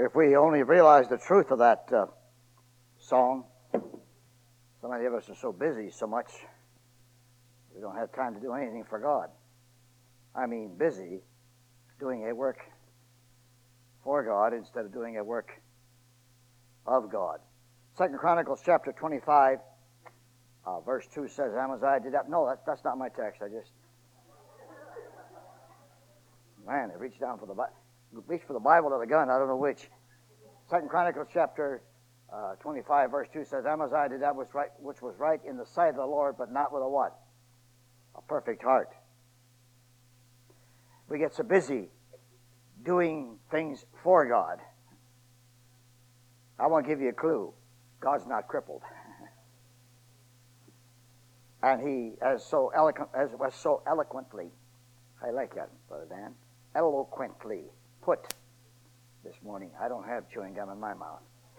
If we only realized the truth of that song, so many of us are so busy so much, we don't have time to do anything for God. I mean busy doing a work for God instead of doing a work of God. 2 Chronicles chapter 25, verse 2 says, Amaziah did that. No, that's not my text. Man, I reached down for the Bible or the gun. I don't know which. 2 Chronicles chapter 25, verse 2 says, Amaziah did that which was right in the sight of the Lord, but not with a what? A perfect heart. We get so busy doing things for God. I want to give you a clue. God's not crippled. And he was so eloquently, I like that, Brother Dan, eloquently put this morning. I don't have chewing gum in my mouth.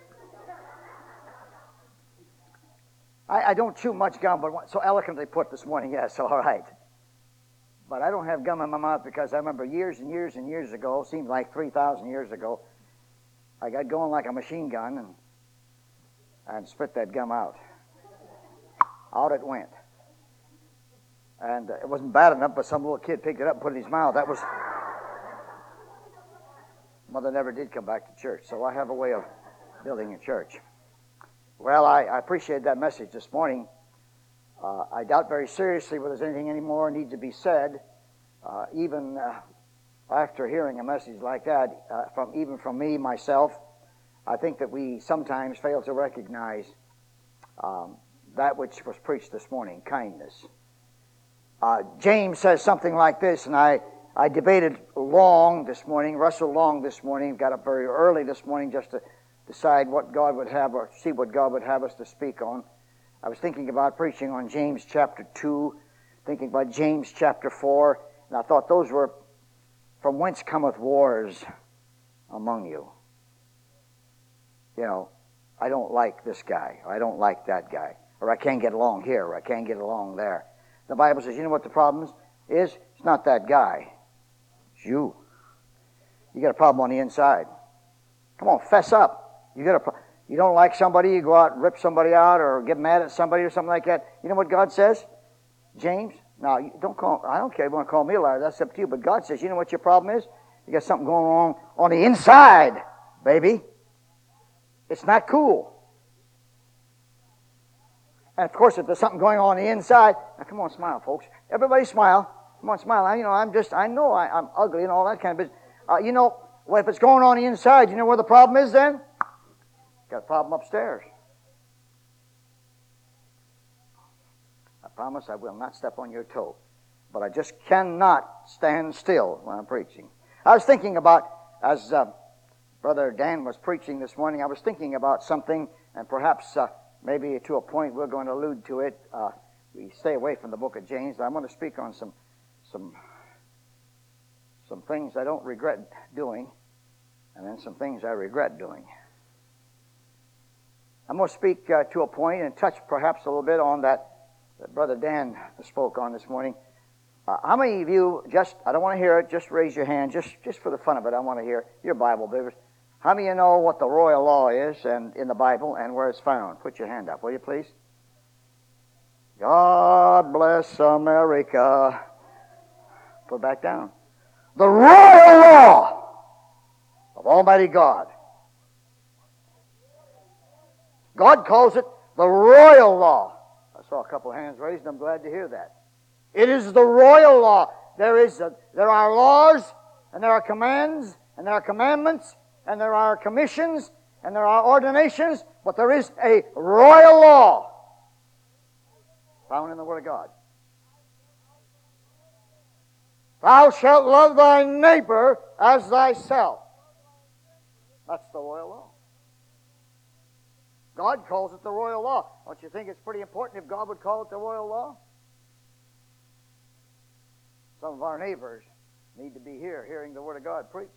I don't chew much gum, but so eloquently put this morning, yes, all right. But I don't have gum in my mouth because I remember years and years and years ago, seemed like 3,000 years ago, I got going like a machine gun and spit that gum out. Out it went. And it wasn't bad enough, but some little kid picked it up and put it in his mouth. That was... Mother never did come back to church, so I have a way of building a church. Well, I appreciate that message this morning. I doubt very seriously whether there's anything any more need to be said, even after hearing a message like that, from me, myself. I think that we sometimes fail to recognize that which was preached this morning, kindness. James says something like this, and I debated long this morning, wrestled long this morning, got up very early this morning just to decide what God would have, or see what God would have us to speak on. I was thinking about preaching on James chapter 2, thinking about James chapter 4, and I thought those were, from whence cometh wars among you. You know, I don't like this guy, or I don't like that guy, or I can't get along here, or I can't get along there. The Bible says, you know what the problem is? It's not that guy. It's you. You got a problem on the inside. Come on, fess up. You don't like somebody, you go out and rip somebody out or get mad at somebody or something like that. You know what God says? James, now, I don't care if you want to call me a liar, that's up to you, but God says, you know what your problem is? You got something going on the inside, baby. It's not cool. And of course, if there's something going on the inside, now come on, smile, folks. Everybody smile. Come on, smile. I know I'm ugly and all that kind of business. Well, if it's going on the inside, you know where the problem is then? Got a problem upstairs. I promise I will not step on your toe. But I just cannot stand still when I'm preaching. I was thinking about, as Brother Dan was preaching this morning, I was thinking about something, and perhaps maybe to a point we're going to allude to it. We stay away from the book of James. I'm going to speak on some things I don't regret doing, and then some things I regret doing. I'm going to speak to a point and touch perhaps a little bit on that Brother Dan spoke on this morning. How many of you, I don't want to hear it, just raise your hand, just for the fun of it, I want to hear your Bible believers. How many of you know what the royal law is and in the Bible and where it's found? Put your hand up, will you please? God bless America. Put it back down. The royal law of Almighty God. God calls it the royal law. I saw a couple of hands raised, and I'm glad to hear that. It is the royal law. There are laws, and there are commands, and there are commandments, and there are commissions, and there are ordinations, but there is a royal law found in the Word of God. Thou shalt love thy neighbor as thyself. That's the royal law. God calls it the royal law. Don't you think it's pretty important if God would call it the royal law? Some of our neighbors need to be here hearing the Word of God preached.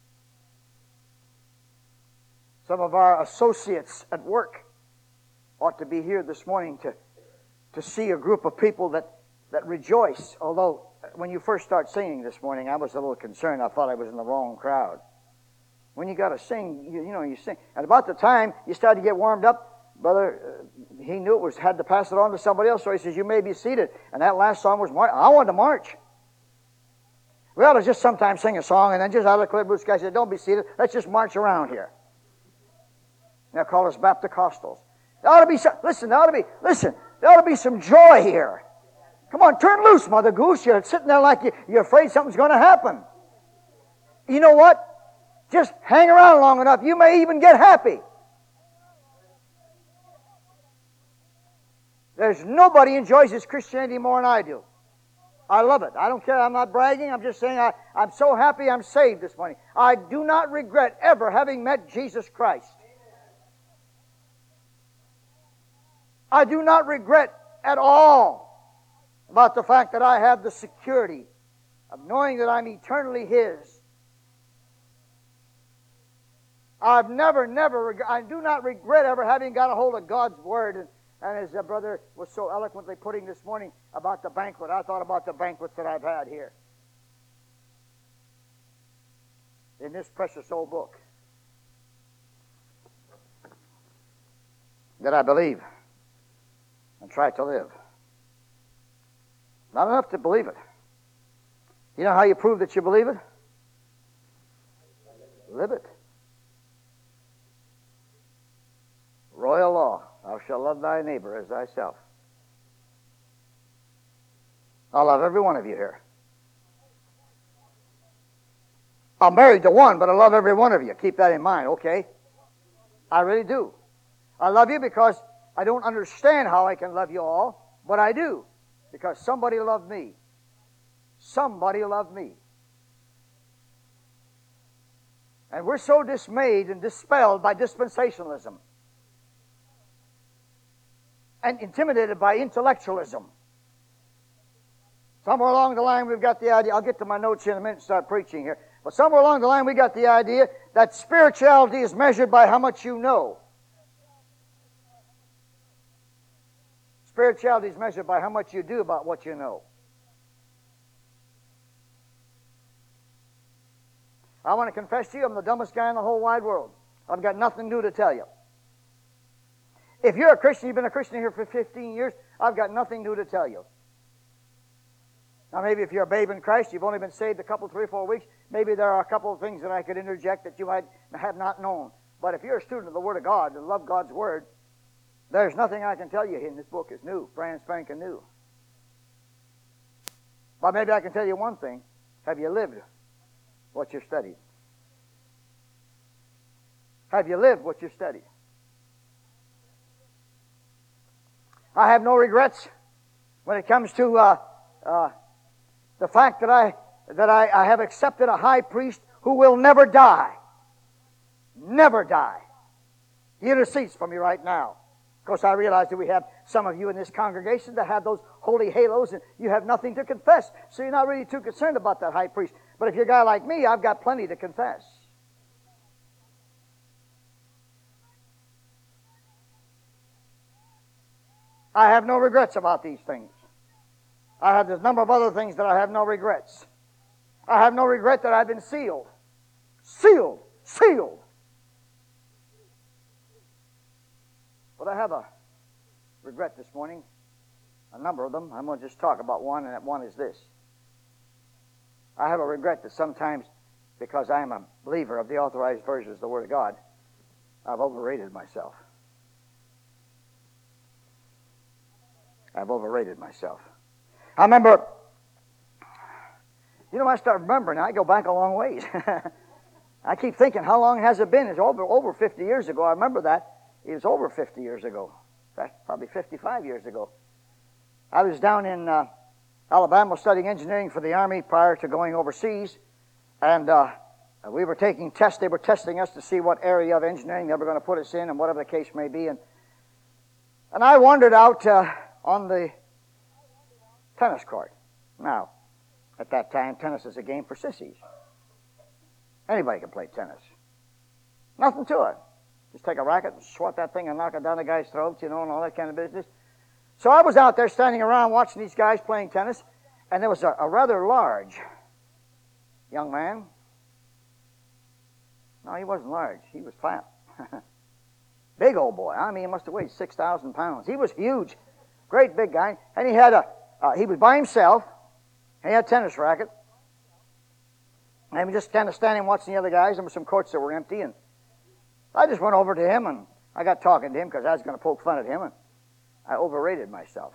Some of our associates at work ought to be here this morning to see a group of people that rejoice. Although, when you first start singing this morning, I was a little concerned. I thought I was in the wrong crowd. When you got to sing, you sing. And about the time you started to get warmed up, brother, he knew it was, had to pass it on to somebody else, so he says, you may be seated. And that last song was March. I wanted to march. We ought to just sometimes sing a song, and then just out of the clear blue sky say, don't be seated, let's just march around here. They'll call us Baptist-Costals. There ought to be there ought to be some joy here. Come on, turn loose, Mother Goose. You're sitting there like you're afraid something's going to happen. You know what? Just hang around long enough. You may even get happy. There's nobody enjoys his Christianity more than I do. I love it. I don't care. I'm not bragging. I'm just saying I'm so happy I'm saved this morning. I do not regret ever having met Jesus Christ. I do not regret at all about the fact that I have the security of knowing that I'm eternally His. I do not regret ever having got a hold of God's Word. And as the brother was so eloquently putting this morning about the banquet, I thought about the banquets that I've had here in this precious old book that I believe and try to live. Not enough to believe it. You know how you prove that you believe it? Live it. Royal law. Thou shalt love thy neighbor as thyself. I love every one of you here. I'm married to one, but I love every one of you. Keep that in mind, okay? I really do. I love you because I don't understand how I can love you all, but I do. Because somebody loved me. Somebody loved me. And we're so dismayed and dispelled by dispensationalism and intimidated by intellectualism. Somewhere along the line we've got the idea, I'll get to my notes here in a minute and start preaching here, but somewhere along the line we got the idea that spirituality is measured by how much you know. Spirituality is measured by how much you do about what you know. I want to confess to you, I'm the dumbest guy in the whole wide world. I've got nothing new to tell you. If you're a Christian, you've been a Christian here for 15 years, I've got nothing new to tell you. Now maybe if you're a babe in Christ, you've only been saved a couple, 3 or 4 weeks, maybe there are a couple of things that I could interject that you might have not known. But if you're a student of the Word of God and love God's Word, there's nothing I can tell you in this book is new, brand spanking new. But maybe I can tell you one thing. Have you lived what you've studied? Have you lived what you've studied? I have no regrets when it comes to the fact that I have accepted a high priest who will never die. Never die. He intercedes for me right now. Of course, I realize that we have some of you in this congregation that have those holy halos and you have nothing to confess. So you're not really too concerned about that high priest. But if you're a guy like me, I've got plenty to confess. I have no regrets about these things. I have a number of other things that I have no regrets. I have no regret that I've been sealed. Sealed. Sealed. But I have a regret this morning. A number of them. I'm going to just talk about one, and that one is this. I have a regret that sometimes, because I am a believer of the authorized versions of the Word of God, I've overrated myself. I've overrated myself. I remember, I start remembering, I go back a long ways. I keep thinking, how long has it been? It's over 50 years ago. I remember that. It was over 50 years ago. In fact, probably 55 years ago. I was down in Alabama studying engineering for the Army prior to going overseas. And we were taking tests. They were testing us to see what area of engineering they were going to put us in and whatever the case may be. And I wandered out on the tennis court. Now, at that time, tennis is a game for sissies. Anybody can play tennis. Nothing to it. Just take a racket and swat that thing and knock it down the guy's throat, and all that kind of business. So I was out there standing around watching these guys playing tennis, and there was a rather large young man. No, he wasn't large. He was fat. Big old boy. I mean, he must have weighed 6,000 pounds. He was huge. Great big guy. And he had he was by himself. And he had a tennis racket. And he was just kind of standing watching the other guys. There were some courts that were empty. And I just went over to him and I got talking to him because I was going to poke fun at him. And I overrated myself.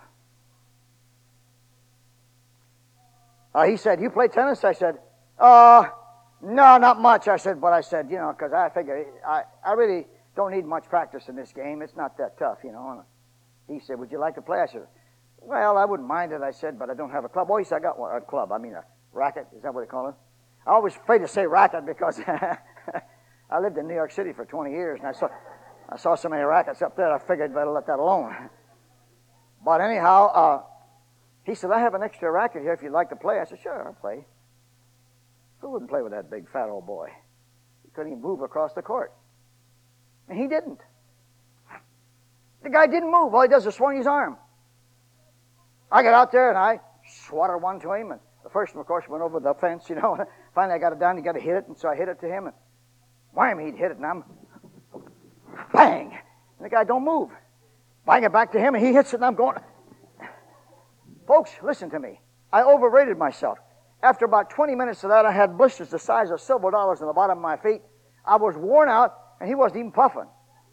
He said, "You play tennis?" I said, "No, not much." I said, but I said, because I figure I really don't need much practice in this game. It's not that tough, And he said, "Would you like to play?" I said, "Well, I wouldn't mind it," I said, "but I don't have a club." Oh, he said, "I got a club. I mean, a racket." Is that what they call it? I always afraid to say racket because I lived in New York City for 20 years, and I saw so many rackets up there, I figured I'd better let that alone. But anyhow, he said, "I have an extra racket here if you'd like to play." I said, "Sure, I'll play." Who wouldn't play with that big fat old boy? He couldn't even move across the court. And he didn't. The guy didn't move. All he does is swing his arm. I got out there and I swatted one to him, and the first one, of course, went over the fence, Finally, I got it down, he got to hit it, and so I hit it to him, and wham, he'd hit it, and I'm bang! And the guy don't move. Bang it back to him, and he hits it, and I'm going. Folks, listen to me. I overrated myself. After about 20 minutes of that, I had blisters the size of silver dollars on the bottom of my feet. I was worn out, and he wasn't even puffing.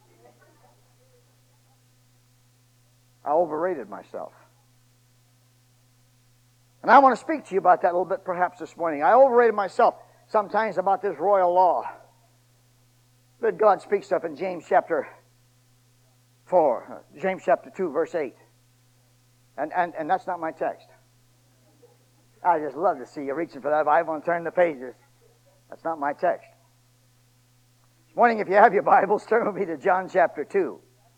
I overrated myself. And I want to speak to you about that a little bit perhaps this morning. I overrated myself sometimes about this royal law that God speaks of in James chapter 4, James chapter 2, verse 8. And that's not my text. I just love to see you reaching for that Bible and turning the pages. That's not my text. This morning, if you have your Bibles, turn with me to John chapter 2.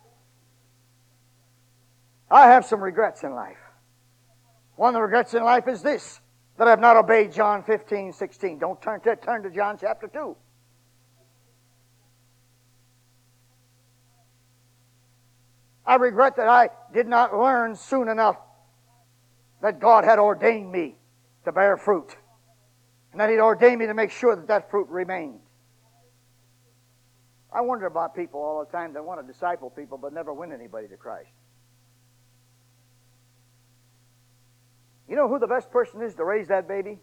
I have some regrets in life. One of the regrets in life is this, that I have not obeyed John 15:16. Don't turn to John chapter 2. I regret that I did not learn soon enough that God had ordained me to bear fruit, and that He'd ordained me to make sure that that fruit remained. I wonder about people all the time that want to disciple people but never win anybody to Christ. You know who the best person is to raise that baby?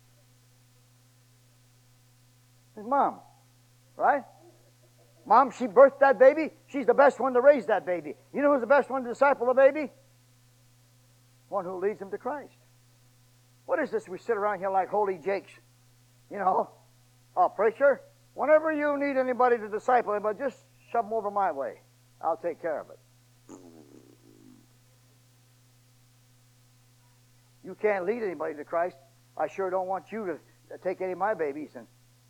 His mom, right? Mom, she birthed that baby. She's the best one to raise that baby. You know who's the best one to disciple the baby? One who leads him to Christ. What is this? We sit around here like holy jakes. Oh, preacher, whenever you need anybody to disciple anybody, just shove them over my way. I'll take care of it. You can't lead anybody to Christ. I sure don't want you to take any of my babies and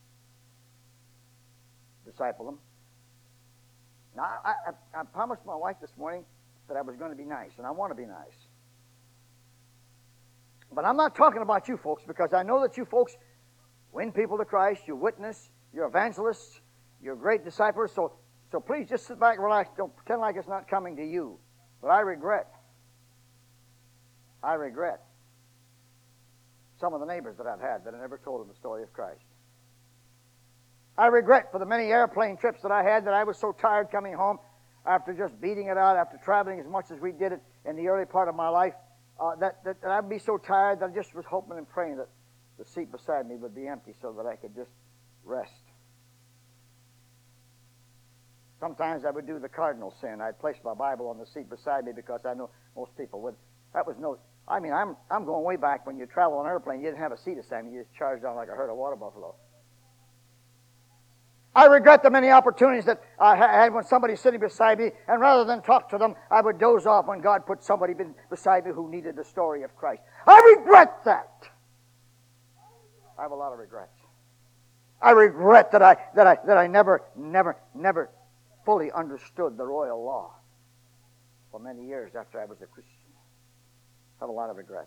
disciple them. Now, I promised my wife this morning that I was going to be nice, and I want to be nice. But I'm not talking about you folks, because I know that you folks win people to Christ, you witness, you're evangelists, you're great disciples, so please just sit back and relax. Don't pretend like it's not coming to you. But I regret some of the neighbors that I've had that I never told them the story of Christ. I regret for the many airplane trips that I had that I was so tired coming home after just beating it out, after traveling as much as we did it in the early part of my life, that I'd be so tired that I just was hoping and praying that the seat beside me would be empty so that I could just rest. Sometimes I would do the cardinal sin. I'd place my Bible on the seat beside me because I know most people would. I'm going way back when you travel on an airplane, you didn't have a seat assignment. You just charged on like a herd of water buffalo. I regret the many opportunities that I had when somebody's sitting beside me, and rather than talk to them, I would doze off when God put somebody beside me who needed the story of Christ. I regret that. I have a lot of regrets. I regret that I never fully understood the royal law for many years after I was a Christian. I have a lot of regrets.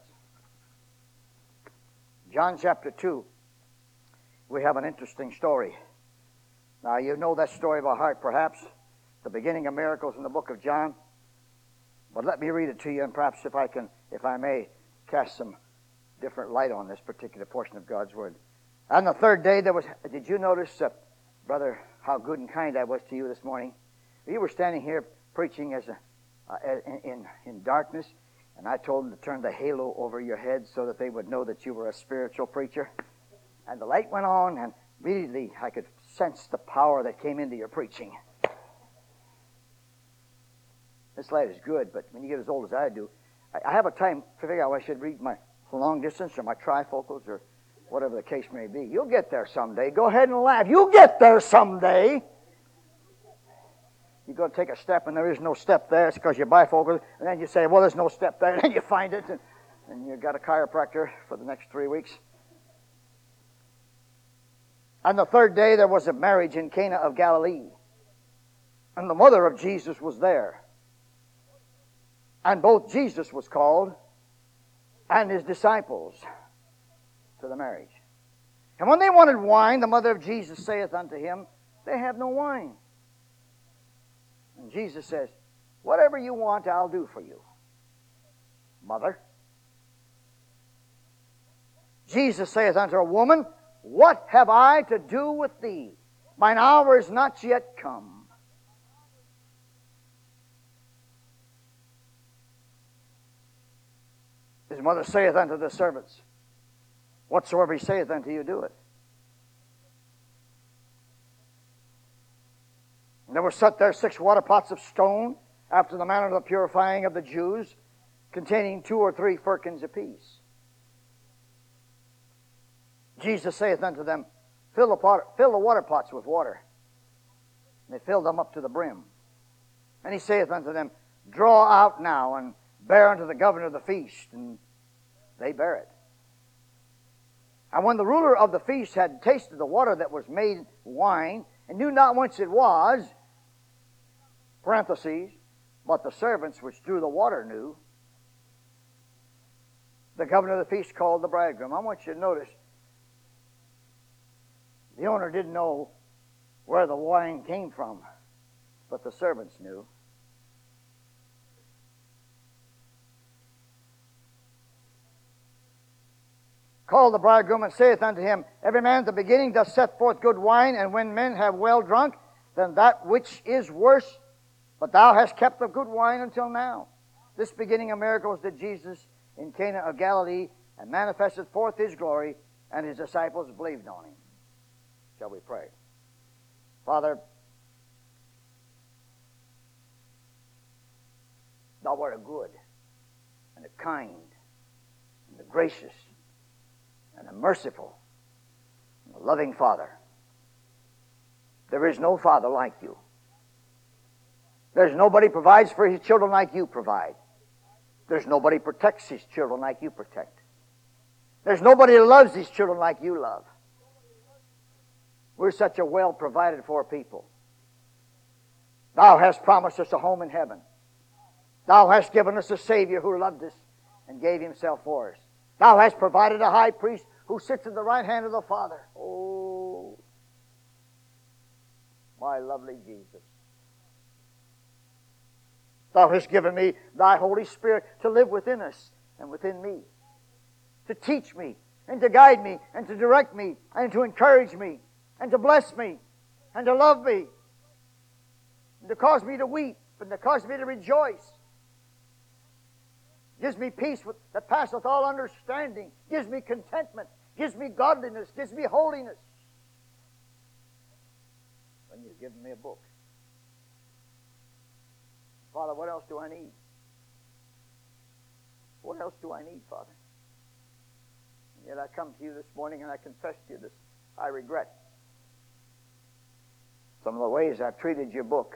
John chapter 2, we have an interesting story. Now, you know that story by heart, perhaps, the beginning of miracles in the book of John. But let me read it to you, and perhaps if I may, cast some different light on this particular portion of God's Word. On the third day, did you notice Brother, how good and kind I was to you this morning. You were standing here preaching in darkness, and I told them to turn the halo over your head so that they would know that you were a spiritual preacher. And the light went on, and immediately I could sense the power that came into your preaching. This light is good, but when you get as old as I do, I have a time to figure out I should read my long distance or my trifocals or whatever the case may be. You'll get there someday. Go ahead and laugh. You'll get there someday. You go to take a step and there is no step there. It's because you're bifocal. And then you say, well, there's no step there. And then you find it. And you've got a chiropractor for the next 3 weeks. On the third day, there was a marriage in Cana of Galilee. And the mother of Jesus was there. And both Jesus was called and his disciples to the marriage. And when they wanted wine, the mother of Jesus saith unto him, they have no wine. And Jesus says, whatever you want, I'll do for you, mother. Jesus saith unto her, woman, what have I to do with thee? Mine hour is not yet come. His mother saith unto the servants, whatsoever he saith unto you, do it. And there were set there 6 water pots of stone, after the manner of the purifying of the Jews, containing 2 or 3 firkins apiece. Jesus saith unto them, fill the water pots with water. And they filled them up to the brim. And he saith unto them, draw out now, and bear unto the governor of the feast. And they bear it. And when the ruler of the feast had tasted the water that was made wine, and knew not whence it was, parentheses, but the servants which drew the water knew, the governor of the feast called the bridegroom. I want you to notice, the owner didn't know where the wine came from, but the servants knew. Called the bridegroom and saith unto him, every man at the beginning doth set forth good wine, and when men have well drunk, then that which is worse. But thou hast kept the good wine until now. This beginning of miracles did Jesus in Cana of Galilee, and manifested forth his glory, and his disciples believed on him. Shall we pray? Father, thou art a good, and a kind, and a gracious, and a merciful, and a loving Father. There is no Father like you. There's nobody provides for his children like you provide. There's nobody protects his children like you protect. There's nobody loves his children like you love. We're such a well provided for people. Thou hast promised us a home in heaven. Thou hast given us a Savior who loved us and gave himself for us. Thou hast provided a high priest who sits at the right hand of the Father. Oh, my lovely Jesus. Thou hast given me thy Holy Spirit to live within us and within me, to teach me and to guide me and to direct me and to encourage me and to bless me and to love me and to cause me to weep and to cause me to rejoice. Gives me peace that passeth all understanding. Gives me contentment. Gives me godliness. Gives me holiness. When you've given me a book. Father, what else do I need? What else do I need, Father? And yet I come to you this morning and I confess to you this. I regret some of the ways I've treated your book.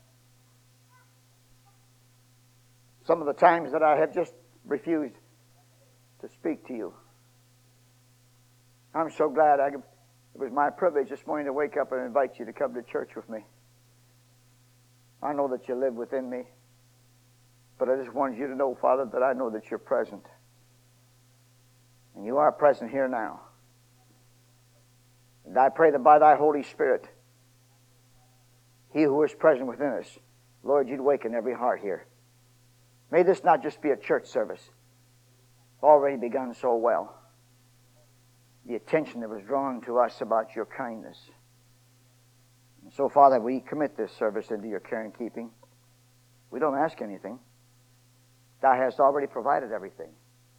Some of the times that I have just refused to speak to you. I'm so glad it was my privilege this morning to wake up and invite you to come to church with me. I know that you live within me, but I just wanted you to know, Father, that I know that you're present. And you are present here now. And I pray that by thy Holy Spirit, he who is present within us, Lord, you'd waken every heart here. May this not just be a church service. It's already begun so well. The attention that was drawn to us about your kindness. So, Father, we commit this service into your care and keeping. We don't ask anything. Thou hast already provided everything.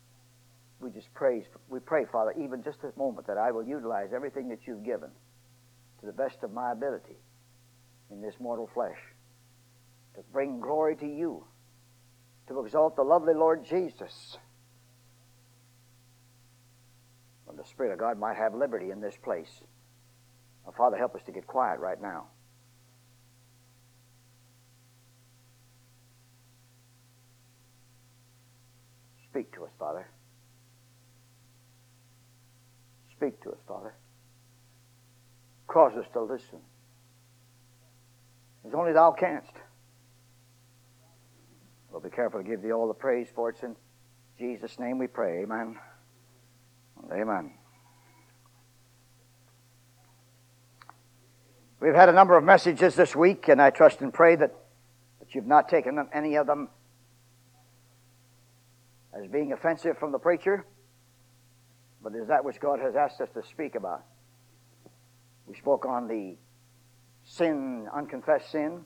We pray, Father, even just this moment, that I will utilize everything that you've given to the best of my ability in this mortal flesh, to bring glory to you, to exalt the lovely Lord Jesus. And the Spirit of God might have liberty in this place. Now, Father, help us to get quiet right now. Speak to us, Father. Speak to us, Father. Cause us to listen. As only thou canst. We'll be careful to give thee all the praise for it. In Jesus' name we pray. Amen. Amen. We've had a number of messages this week, and I trust and pray that you've not taken any of them as being offensive from the preacher, but is that which God has asked us to speak about. We spoke on the sin, unconfessed sin.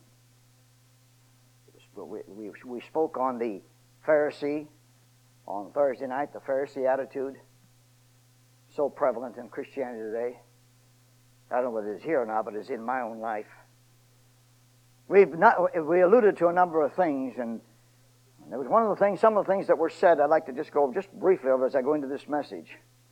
We spoke on the Pharisee on Thursday night, the Pharisee attitude, so prevalent in Christianity today. I don't know whether it's here or not, but it's in my own life. We alluded to a number of things, and there was some of the things that were said I'd like to just go just briefly over as I go into this message.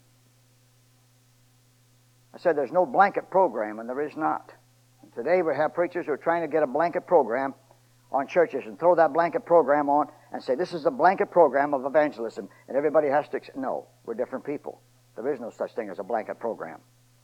I said there's no blanket program, and there is not. And today we have preachers who are trying to get a blanket program on churches and throw that blanket program on and say this is the blanket program of evangelism, and everybody has to accept. No, we're different people. There is no such thing as a blanket program.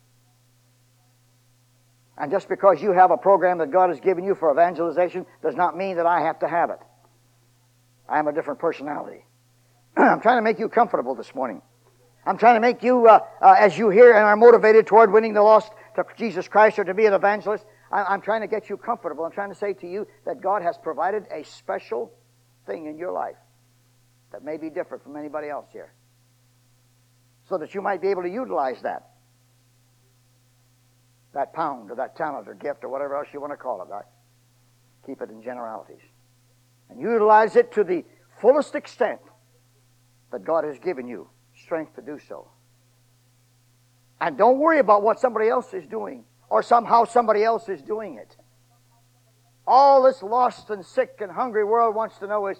And just because you have a program that God has given you for evangelization does not mean that I have to have it. I am a different personality. I'm trying to make you comfortable this morning. I'm trying to make you, as you hear and are motivated toward winning the lost to Jesus Christ or to be an evangelist, I'm trying to get you comfortable. I'm trying to say to you that God has provided a special thing in your life that may be different from anybody else here, so that you might be able to utilize that pound or that talent or gift or whatever else you want to call it. Right? Keep it in generalities. And utilize it to the fullest extent that God has given you strength to do so. And don't worry about what somebody else is doing or somehow somebody else is doing it. All this lost and sick and hungry world wants to know is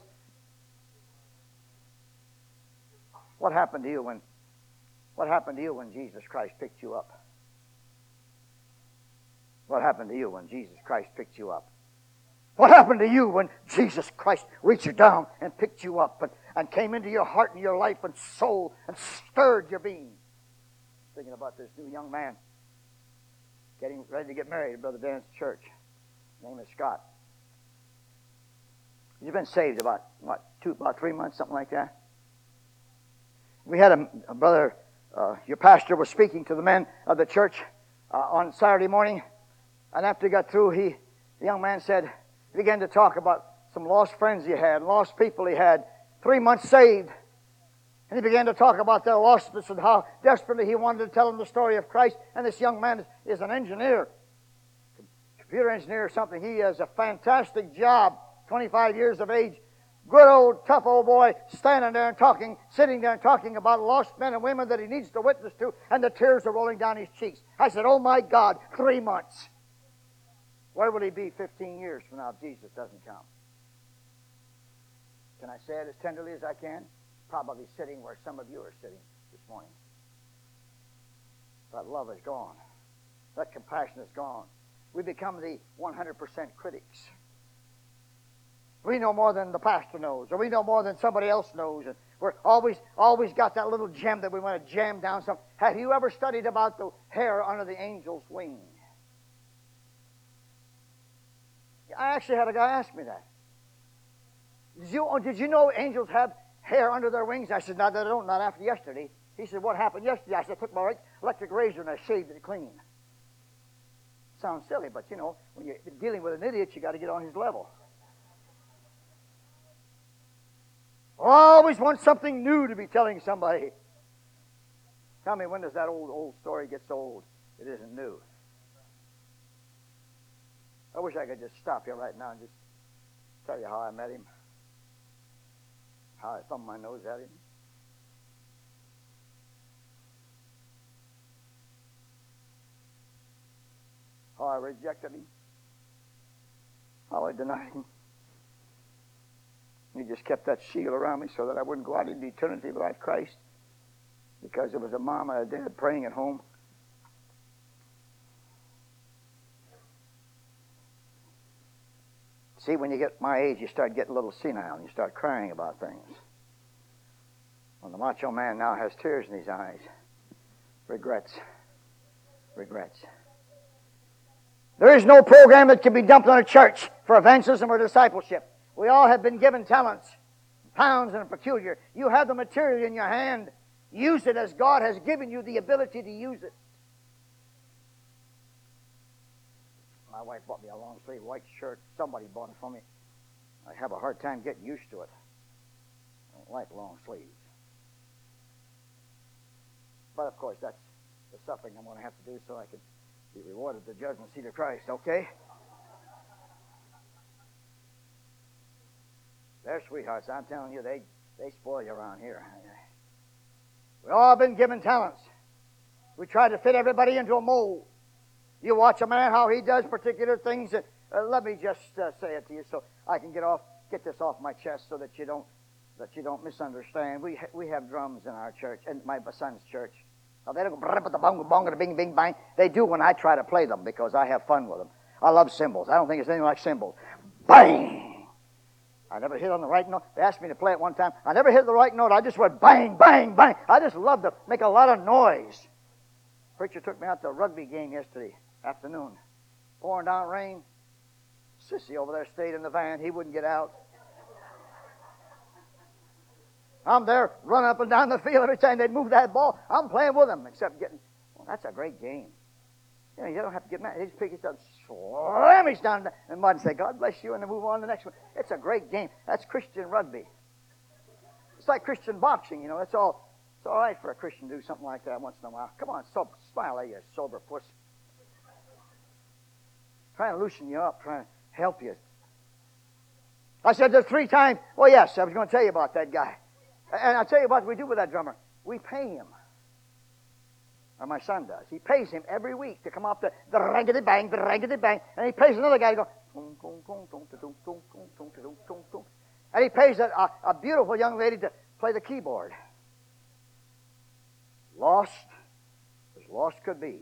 what happened to you when Jesus Christ picked you up? What happened to you when Jesus Christ picked you up? What happened to you when Jesus Christ reached down and picked you up and came into your heart and your life and soul and stirred your being? Thinking about this new young man getting ready to get married at Brother Dan's church. His name is Scott. He's been saved about 3 months, something like that. We had a brother, your pastor was speaking to the men of the church on Saturday morning, and after he got through, the young man said, he began to talk about some lost friends he had, lost people he had, 3 months saved. And he began to talk about their lostness and how desperately he wanted to tell them the story of Christ. And this young man is an engineer, computer engineer or something. He has a fantastic job, 25 years of age. Good old, tough old boy, standing there and talking, sitting there and talking about lost men and women that he needs to witness to, and the tears are rolling down his cheeks. I said, oh my God, 3 months. Where will he be 15 years from now if Jesus doesn't come? Can I say it as tenderly as I can? Probably sitting where some of you are sitting this morning. That love is gone. That compassion is gone. We become the 100% critics. We know more than the pastor knows, or we know more than somebody else knows, and we're always got that little gem that we want to jam down some. Have you ever studied about the hair under the angel's wing? I actually had a guy ask me that. Did you know angels have hair under their wings? I said, no, they don't, not after yesterday. He said, what happened yesterday? I said, I took my electric razor and I shaved it clean. Sounds silly, but you know, when you're dealing with an idiot, you got to get on his level. Always want something new to be telling somebody. Tell me, when does that old story get so old it isn't new? wish I could just stop here right now and just tell you how I met him, how I thumbed my nose at him. How I rejected him, how I denied him. He just kept that shield around me so that I wouldn't go out into eternity without Christ, because there was a mom and a dad praying at home. See, when you get my age, you start getting a little senile and you start crying about things. When the macho man now has tears in his eyes, regrets. There is no program that can be dumped on a church for evangelism or discipleship. We all have been given talents, pounds and peculiar. You have the material in your hand. Use it as God has given you the ability to use it. My wife bought me a long-sleeve white shirt. Somebody bought it for me. I have a hard time getting used to it. I don't like long sleeves. But, of course, that's the suffering I'm going to have to do so I can be rewarded at the judgment seat of Christ, okay? They're sweethearts. I'm telling you, they spoil you around here. We've all been given talents. We try to fit everybody into a mold. You watch a man, how he does particular things. Let me just say it to you so I can get this off my chest so that you don't misunderstand. We have drums in our church, in my son's church. Now, they don't go the bong bong and bing bing bang. They do when I try to play them because I have fun with them. I love cymbals. I don't think it's anything like cymbals. Bang! I never hit on the right note. They asked me to play it one time. I never hit the right note. I just went bang, bang, bang. I just love to make a lot of noise. Preacher took me out to a rugby game yesterday afternoon. Pouring down rain. Sissy over there stayed in the van. He wouldn't get out. I'm there running up and down the field every time they'd move that ball. I'm playing with them, except getting, well, that's a great game. You know, you don't have to get mad. They just pick it up, slam it down the mud and say, God bless you, and then move on to the next one. It's a great game. That's Christian rugby. It's like Christian boxing, you know. It's all right for a Christian to do something like that once in a while. Come on, smile at you, sober puss. Trying to loosen you up, trying to help you. I said there's 3 times. Well, yes, I was going to tell you about that guy. And I'll tell you what we do with that drummer. We pay him. Or my son does. He pays him every week to come up the raggedy-bang, and he pays another guy to go, and he pays a beautiful young lady to play the keyboard. Lost as lost could be.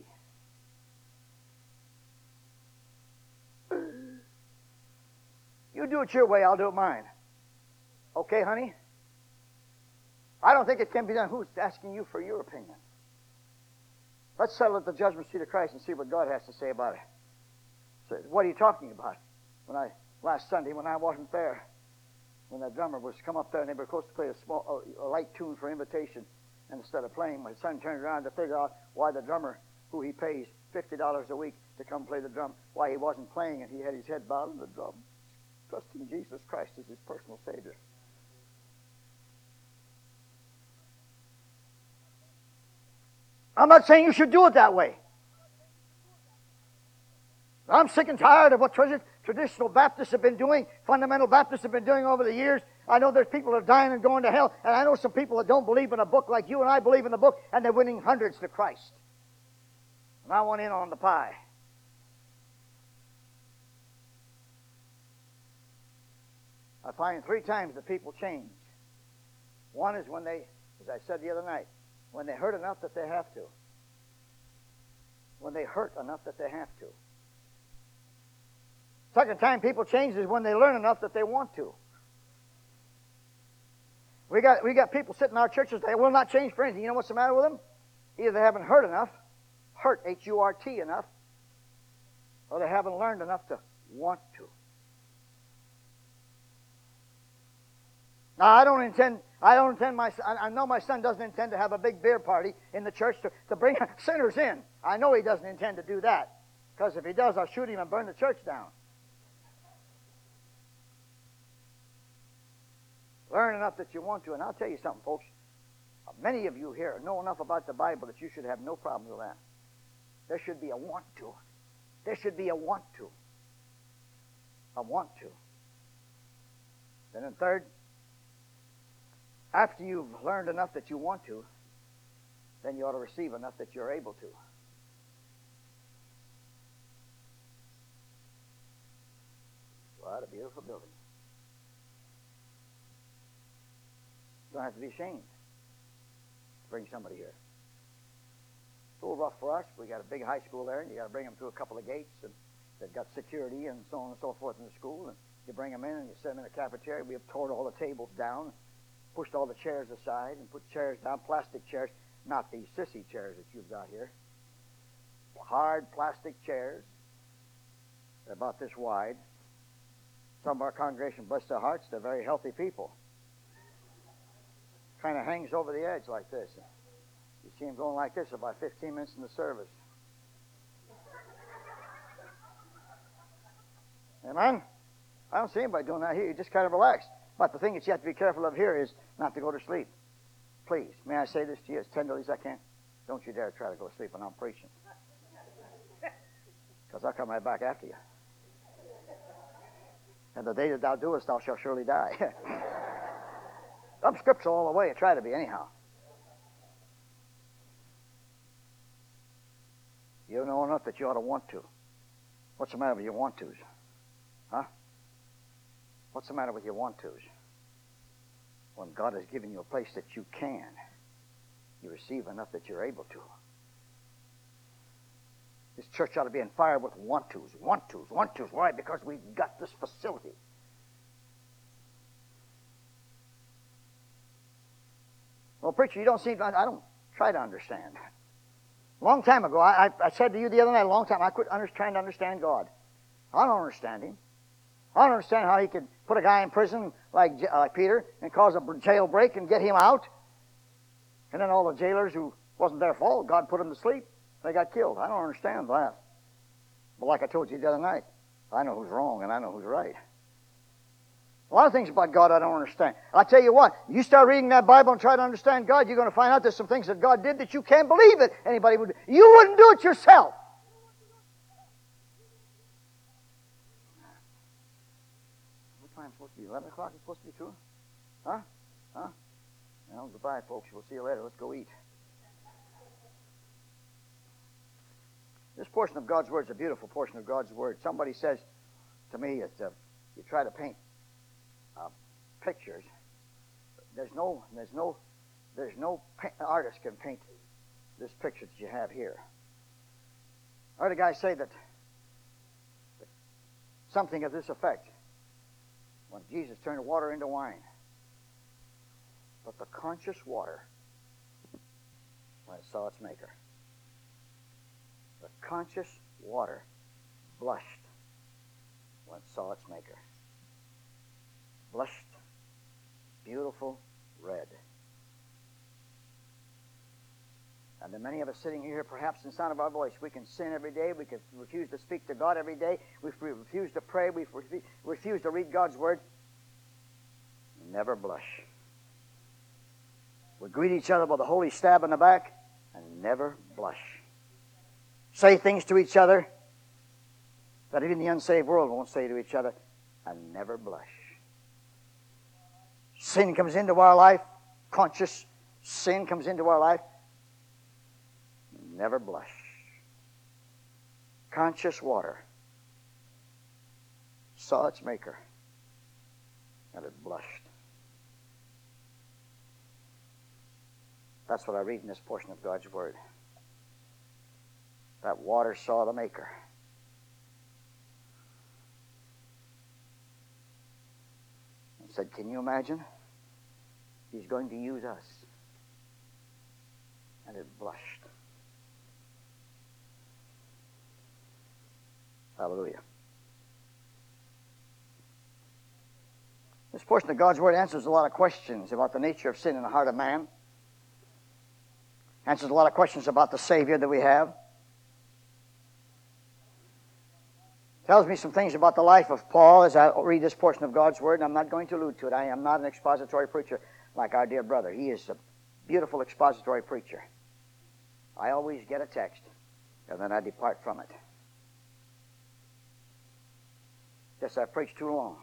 You do it your way, I'll do it mine. Okay, honey? I don't think it can be done. Who's asking you for your opinion? Let's settle at the judgment seat of Christ and see what God has to say about it. So, what are you talking about? Last Sunday, when I wasn't there, when that drummer was come up there and they were supposed to play a light tune for invitation, and instead of playing, my son turned around to figure out why the drummer, who he pays $50 a week to come play the drum, why he wasn't playing, and he had his head bowed on the drum, trusting Jesus Christ as his personal Savior. I'm not saying you should do it that way. I'm sick and tired of what traditional Baptists have been doing, fundamental Baptists have been doing over the years. I know there's people that are dying and going to hell, and I know some people that don't believe in a book like you and I believe in the book, and they're winning hundreds to Christ. And I want in on the pie. I find 3 times that people change. One is when they, as I said the other night, when they hurt enough that they have to. When they hurt enough that they have to. Second time people change is when they learn enough that they want to. We got people sitting in our churches, they will not change for anything. You know what's the matter with them? Either they haven't heard enough, H-U-R-T enough, or they haven't learned enough to want to. Now, I know my son doesn't intend to have a big beer party in the church to bring sinners in. I know he doesn't intend to do that. Because if he does, I'll shoot him and burn the church down. Learn enough that you want to. And I'll tell you something, folks. Many of you here know enough about the Bible that you should have no problem with that. There should be a want to. There should be a want to. want to. Then third, after you've learned enough that you want to, then you ought to receive enough that you're able to. What a beautiful building. You don't have to be ashamed to bring somebody here. It's a little rough for us. We got a big high school there, and you got to bring them through a couple of gates, and they've got security and so on and so forth in the school. And you bring them in, and you set them in the cafeteria. We have torn all the tables down, pushed all the chairs aside, and put chairs down, plastic chairs, not these sissy chairs that you've got here. Hard plastic chairs. They're about this wide. Some of our congregation, bless their hearts, they're very healthy people. Kind of hangs over the edge like this. You see them going like this about 15 minutes in the service. Amen? I don't see anybody doing that here. You just kind of relax. But the thing that you have to be careful of here is not to go to sleep. Please, may I say this to you as tenderly as I can? Don't you dare try to go to sleep when I'm preaching. Because I'll come right back after you. And the day that thou doest, thou shalt surely die. I'm scriptural all the way. I try to be anyhow. You know enough that you ought to want to. What's the matter with your want tos? Huh? What's the matter with your want tos? When God has given you a place that you can, you receive enough that you're able to. This church ought to be on fire with want-tos, want-tos, want-tos. Why? Because we've got this facility. Well, preacher, you don't seem to, I don't try to understand. A long time ago, I said to you the other night, a long time, I quit trying to understand God. I don't understand Him. I don't understand how He could put a guy in prison like Peter and cause a jailbreak and get him out. And then all the jailers who wasn't their fault, God put them to sleep. They got killed. I don't understand that. But like I told you the other night, I know who's wrong and I know who's right. A lot of things about God I don't understand. I tell you what, you start reading that Bible and try to understand God, you're going to find out there's some things that God did that you can't believe it. Anybody would. You wouldn't do it yourself. What time is it supposed to be? 11 o'clock is supposed to be through? Huh? Well, goodbye, folks. We'll see you later. Let's go eat. This portion of God's Word is a beautiful portion of God's Word. Somebody says to me that you try to paint pictures. There's no artist can paint this picture that you have here. I heard a guy say that something of this effect when Jesus turned water into wine. But the conscious water, when it saw its maker, the conscious water blushed when it saw its maker. Blushed, beautiful red. And there are many of us sitting here, perhaps in the sound of our voice, we can sin every day, we can refuse to speak to God every day, we refuse to pray, we refuse to read God's Word. Never blush. We greet each other with a holy stab in the back and never blush. Say things to each other that even the unsaved world won't say to each other and never blush. Sin comes into our life, conscious sin comes into our life, never blush. Conscious water saw its maker and it blushed. That's what I read in this portion of God's Word. That water saw the maker. And said, can you imagine? He's going to use us. And it blushed. Hallelujah. This portion of God's Word answers a lot of questions about the nature of sin in the heart of man. Answers a lot of questions about the Savior that we have. Tells me some things about the life of Paul as I read this portion of God's Word, and I'm not going to allude to it. I am not an expository preacher like our dear brother. He is a beautiful expository preacher. I always get a text, and then I depart from it. Guess I preached too long.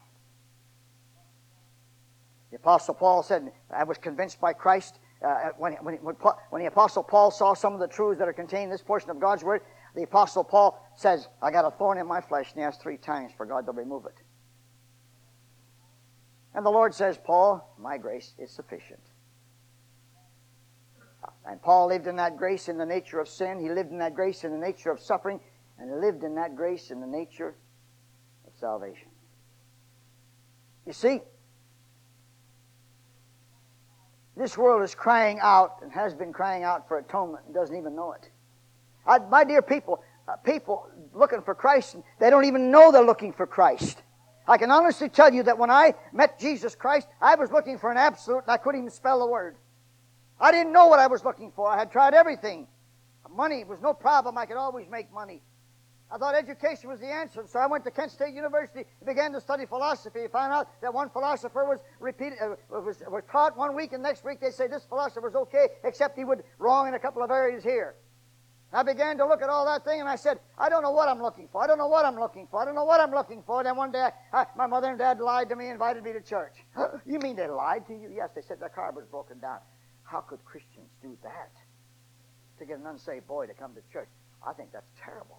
The Apostle Paul said, I was convinced by Christ. When the Apostle Paul saw some of the truths that are contained in this portion of God's Word, the Apostle Paul says, I got a thorn in my flesh, and he asked 3 times for God to remove it. And the Lord says, Paul, my grace is sufficient. And Paul lived in that grace in the nature of sin. He lived in that grace in the nature of suffering. And he lived in that grace in the nature of salvation. You see, this world is crying out and has been crying out for atonement and doesn't even know it. My dear people, people looking for Christ, they don't even know they're looking for Christ. I can honestly tell you that when I met Jesus Christ, I was looking for an absolute, and I couldn't even spell the word. I didn't know what I was looking for. I had tried everything. Money was no problem. I could always make money. I thought education was the answer, so I went to Kent State University and began to study philosophy. I found out that one philosopher was taught one week, and next week they say this philosopher was okay, except he would wrong in a couple of areas here. I began to look at all that thing, and I said, I don't know what I'm looking for. I don't know what I'm looking for. I don't know what I'm looking for. Then one day, my mother and dad lied to me and invited me to church. You mean they lied to you? Yes, they said their car was broken down. How could Christians do that? To get an unsaved boy to come to church. I think that's terrible.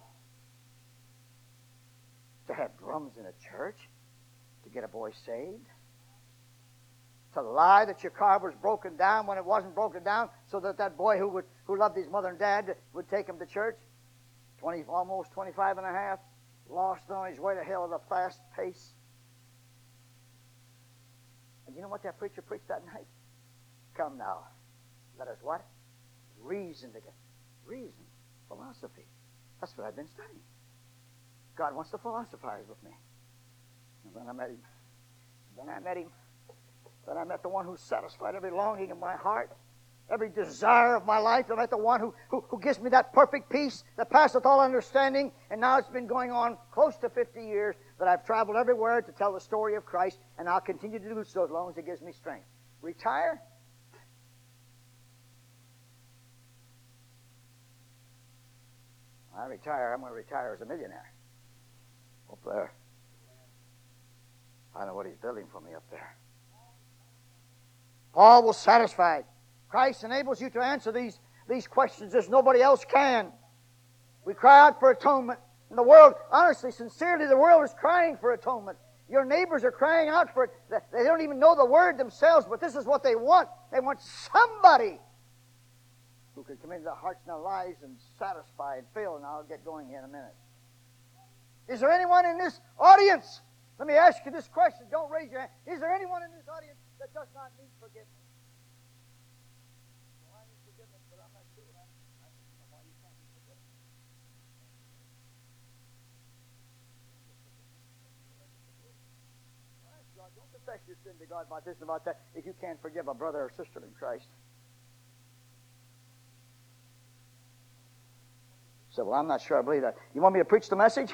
To have drums in a church? To get a boy saved? To lie that your car was broken down when it wasn't broken down, so that that boy who loved his mother and dad would take him to church. Almost 25 and a half, lost on his way to hell at a fast pace. And you know what that preacher preached that night? Come now, let us what? Reason together. Reason. Philosophy. That's what I've been studying. God wants to philosophize with me. And then I met him. Then I met the one who satisfied every longing of my heart, every desire of my life. I met the one who gives me that perfect peace that passeth all understanding. And now it's been going on close to 50 years that I've traveled everywhere to tell the story of Christ, and I'll continue to do so as long as it gives me strength. Retire? I'm going to retire as a millionaire. Up there. I know what he's building for me up there. Paul was satisfied. Christ enables you to answer these questions as nobody else can. We cry out for atonement. And the world, honestly, sincerely, the world is crying for atonement. Your neighbors are crying out for it. They don't even know the word themselves, but this is what they want. They want somebody who can come into their hearts and their lives and satisfy and fill. And I'll get going here in a minute. Is there anyone in this audience? Let me ask you this question. Don't raise your hand. Is there anyone in this audience that does not need forgiveness? Well, I need forgiveness, but I'm not sure why you can't be forgiven. God, don't confess your sin to God about this and about that if you can't forgive a brother or sister in Christ. So, well, I'm not sure I believe that. You want me to preach the message?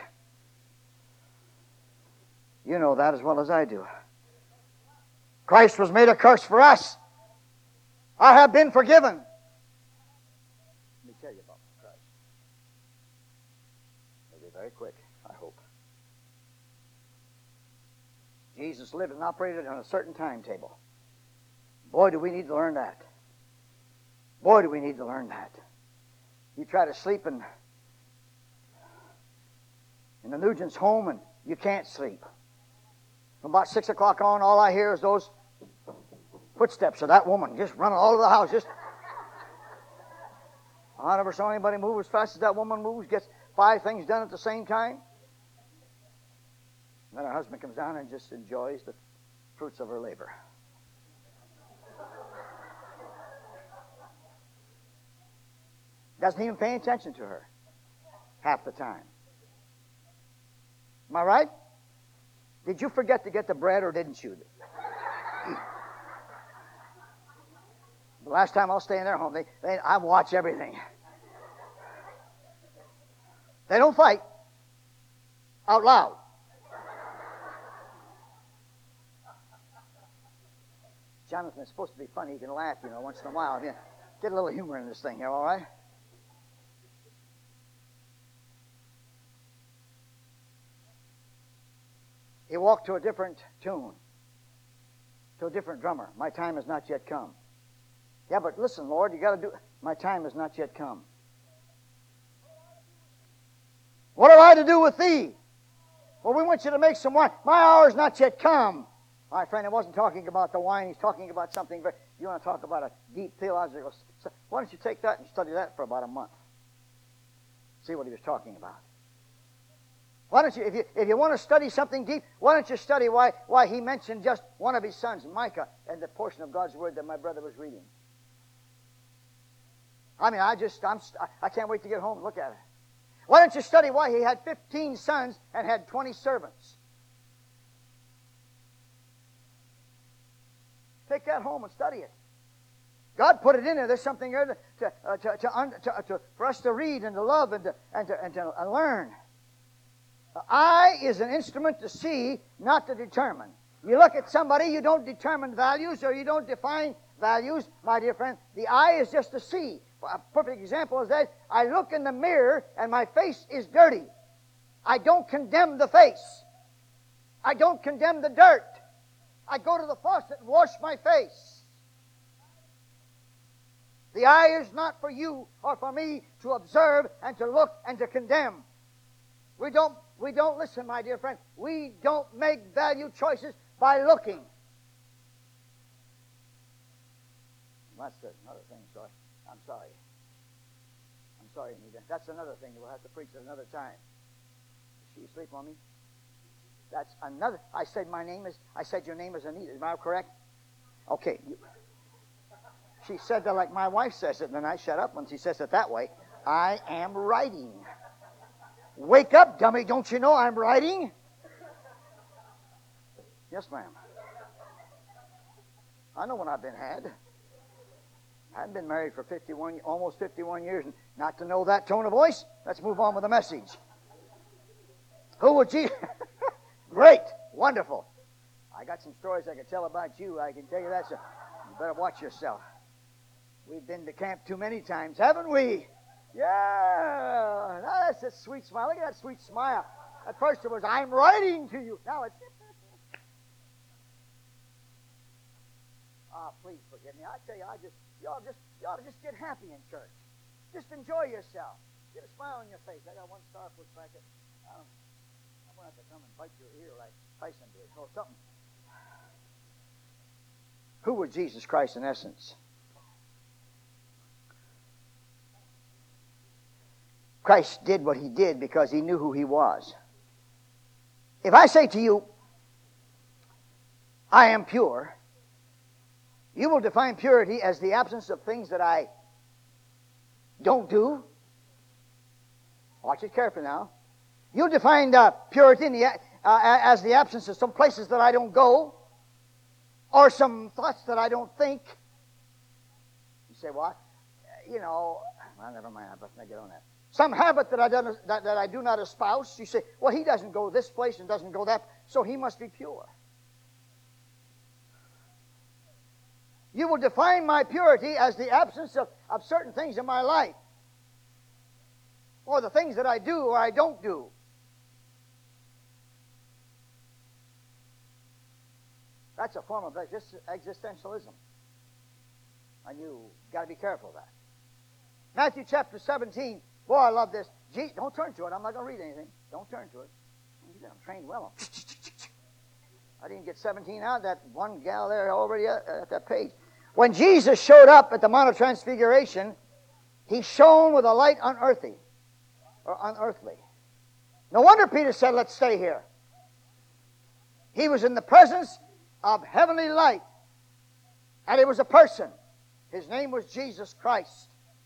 You know that as well as I do. Christ was made a curse for us. I have been forgiven. Let me tell you about Christ. It'll be very quick, I hope. Jesus lived and operated on a certain timetable. Boy, do we need to learn that. Boy, do we need to learn that. You try to sleep in the Nugent's home and you can't sleep. From about 6 o'clock on, all I hear is those footsteps of that woman just running all over the house. I never saw anybody move as fast as that woman moves, gets 5 things done at the same time. And then her husband comes down and just enjoys the fruits of her labor. Doesn't even pay attention to her half the time. Am I right? Did you forget to get the bread or didn't you? The last time I'll stay in their home, I watch everything. They don't fight out loud. Jonathan, it's supposed to be funny. You can laugh, once in a while. Get a little humor in this thing here, all right? He walked to a different tune, to a different drummer. My time has not yet come. Yeah, but listen, Lord, you got to do. My time has not yet come. What have I to do with thee? Well, we want you to make some wine. My hour has not yet come. My friend, I wasn't talking about the wine. He's talking about something very. You want to talk about a deep theological. Why don't you take that and study that for about a month? See what he was talking about. Why don't you, if you want to study something deep, why don't you study why he mentioned just one of his sons, Micah, and the portion of God's word that my brother was reading. I mean, I can't wait to get home and look at it. Why don't you study why he had 15 sons and had 20 servants? Take that home and study it. God put it in there. There's something there for us to read and to love and to learn. The eye is an instrument to see, not to determine. You look at somebody, you don't determine values or you don't define values, my dear friend. The eye is just to see. A perfect example is that I look in the mirror and my face is dirty. I don't condemn the face. I don't condemn the dirt. I go to the faucet and wash my face. The eye is not for you or for me to observe and to look and to condemn. We don't listen, my dear friend. We don't make value choices by looking. That's another thing, sorry. I'm sorry. I'm sorry, Anita. That's another thing that we'll have to preach at another time. Is she asleep on me? That's another. I said your name is Anita. Am I correct? Okay. She said that like my wife says it, and then I shut up when she says it that way. I am writing. Wake up, dummy. Don't you know I'm writing? Yes, ma'am. I know when I've been had. I've been married for almost 51 years, and not to know that tone of voice. Let's move on with the message. Who would Jesus? Great, wonderful. I got some stories I could tell about you. I can tell you that, so you better watch yourself. We've been to camp too many times, haven't we? Yeah. Now that's a sweet smile. Look at that sweet smile. At first it was, I'm writing to you. Now it's, please forgive me. I tell you, you ought to just get happy in church. Just enjoy yourself. Get a smile on your face. I got one star pushed back. I'm going to have to come and bite your ear like Tyson did or something. Who was Jesus Christ in essence? Christ did what he did because he knew who he was. If I say to you, I am pure, you will define purity as the absence of things that I don't do. Watch it carefully now. You'll define purity as the absence of some places that I don't go or some thoughts that I don't think. You say, what? Well, never mind. Let's not get on that. Some habit that I do not espouse. You say, well, he doesn't go this place and doesn't go that, so he must be pure. You will define my purity as the absence of certain things in my life, or the things that I do or I don't do. That's a form of existentialism. And you got to be careful of that. Matthew chapter 17. Boy, I love this. Don't turn to it. I'm not going to read anything. Don't turn to it. I'm trained well. I didn't get 17 out. That one gal there already at that page. When Jesus showed up at the Mount of Transfiguration, he shone with a light unearthly. No wonder Peter said, let's stay here. He was in the presence of heavenly light. And it was a person. His name was Jesus Christ.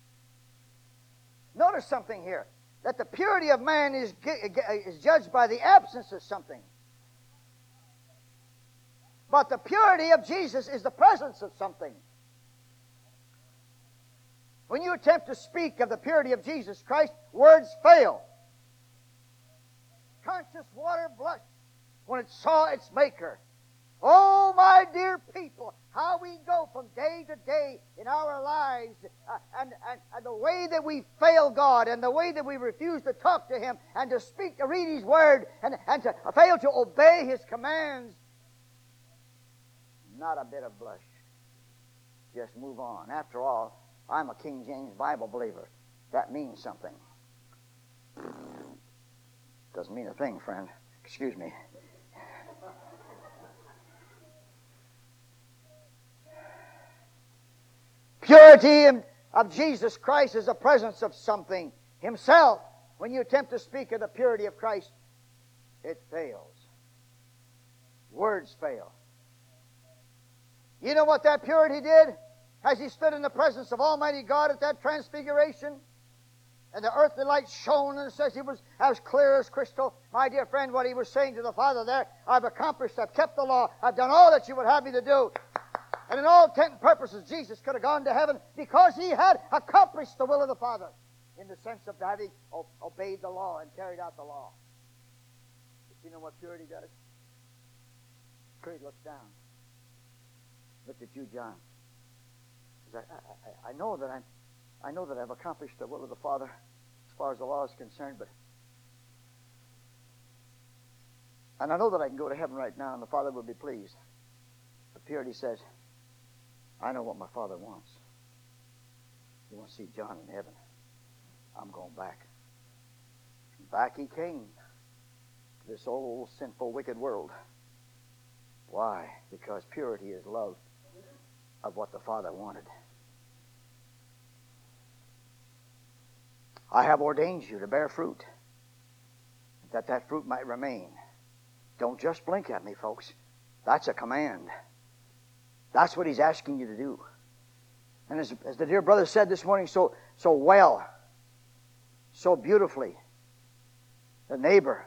Notice something here. That the purity of man is judged by the absence of something. But the purity of Jesus is the presence of something. When you attempt to speak of the purity of Jesus Christ, words fail. Conscious water blushed when it saw its maker. Oh, my dear people, how we go from day to day in our lives, and the way that we fail God, and the way that we refuse to talk to Him, and to speak, to read His Word, and to fail to obey His commands. Not a bit of blush. Just move on. After all, I'm a King James Bible believer. That means something. Doesn't mean a thing, friend. Excuse me. Purity of Jesus Christ is the presence of something. Himself, when you attempt to speak of the purity of Christ, it fails. Words fail. You know what that purity did? As He stood in the presence of Almighty God at that transfiguration, and the earthly light shone, and it says He was as clear as crystal. My dear friend, what He was saying to the Father there, I've accomplished, I've kept the law, I've done all that you would have me to do. And in all intent and purposes, Jesus could have gone to heaven because He had accomplished the will of the Father, in the sense of having obeyed the law and carried out the law. But you know what purity does? Purity looks down. Look at you, John. I know that I've accomplished the will of the Father as far as the law is concerned, and I know that I can go to heaven right now and the Father will be pleased. But purity says, I know what my Father wants. He wants to see John in heaven. I'm going back. Back He came to this old, sinful, wicked world. Why? Because purity is love of what the Father wanted. I have ordained you to bear fruit, that fruit might remain. Don't just blink at me, folks. That's a command. That's what He's asking you to do. And as the dear brother said this morning so well, so beautifully, the neighbor.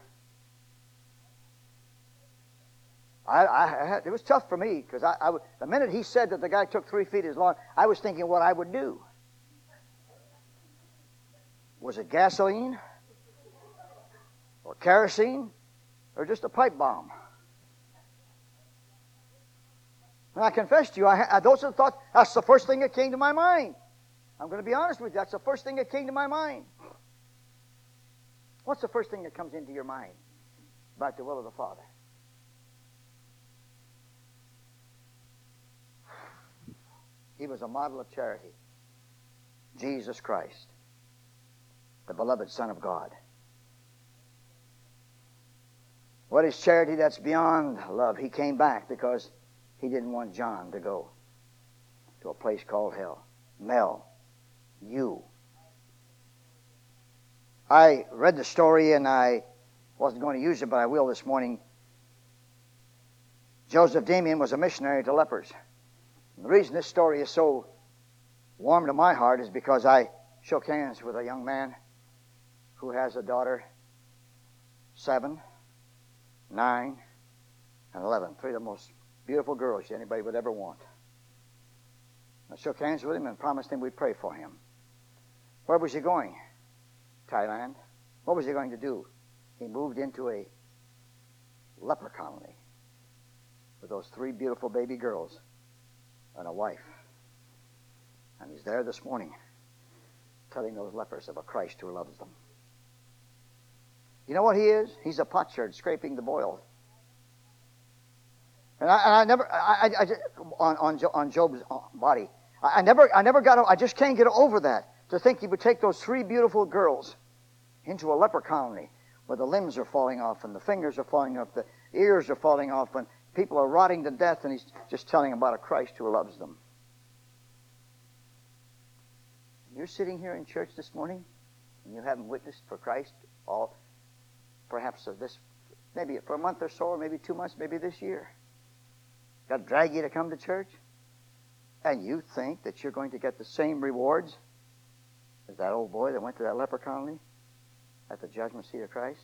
It was tough for me because the minute he said that the guy took 3 feet his lawn, I was thinking what I would do. Was it gasoline? Or kerosene? Or just a pipe bomb? And I confess to you, those are the thoughts, that's the first thing that came to my mind. I'm going to be honest with you, that's the first thing that came to my mind. What's the first thing that comes into your mind about the will of the Father? He was a model of charity. Jesus Christ, the beloved Son of God. What is charity that's beyond love? He came back because He didn't want John to go to a place called hell. Mel, you. I read the story and I wasn't going to use it, but I will this morning. Joseph Damien was a missionary to lepers. And the reason this story is so warm to my heart is because I shook hands with a young man who has a daughter, 7, 9, and 11. 3 of the most beautiful girls anybody would ever want. I shook hands with him and promised him we'd pray for him. Where was he going? Thailand. What was he going to do? He moved into a leper colony with those 3 beautiful baby girls and a wife. And he's there this morning telling those lepers of a Christ who loves them. You know what he is? He's a potsherd scraping the boil. And on Job's body, I just can't get over that. To think he would take those 3 beautiful girls into a leper colony where the limbs are falling off and the fingers are falling off, the ears are falling off, and people are rotting to death, and he's just telling them about a Christ who loves them. You're sitting here in church this morning and you haven't witnessed for Christ all, perhaps this, maybe for a month or so, or maybe 2 months, maybe this year. Got to drag you to come to church? And you think that you're going to get the same rewards as that old boy that went to that leper colony at the judgment seat of Christ?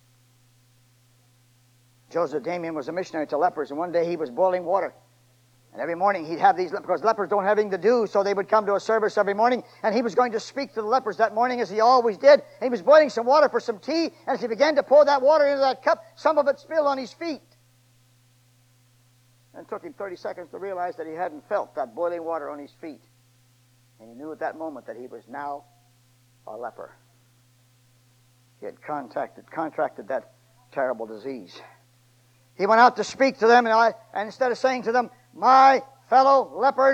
Joseph Damien was a missionary to lepers, and one day he was boiling water. And every morning he'd have these, because lepers don't have anything to do, so they would come to a service every morning, and he was going to speak to the lepers that morning, as he always did. And he was boiling some water for some tea, and as he began to pour that water into that cup, some of it spilled on his feet. And it took him 30 seconds to realize that he hadn't felt that boiling water on his feet. And he knew at that moment that he was now a leper. He had contracted that terrible disease. He went out to speak to them, and instead of saying to them, my fellow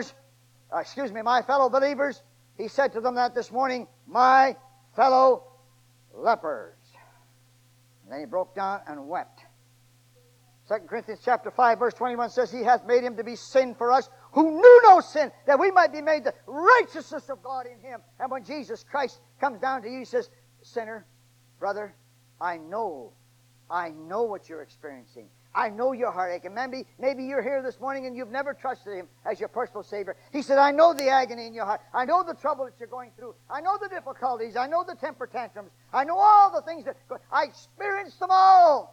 believers, he said to them that this morning, my fellow lepers. And then he broke down and wept. 2 Corinthians chapter 5, verse 21 says, he hath made him to be sin for us, who knew no sin, that we might be made the righteousness of God in him. And when Jesus Christ comes down to you, he says, sinner, brother, I know what you're experiencing. I know your heartache. And maybe you're here this morning and you've never trusted him as your personal Savior. He said, I know the agony in your heart. I know the trouble that you're going through. I know the difficulties. I know the temper tantrums. I know all the things I experienced them all.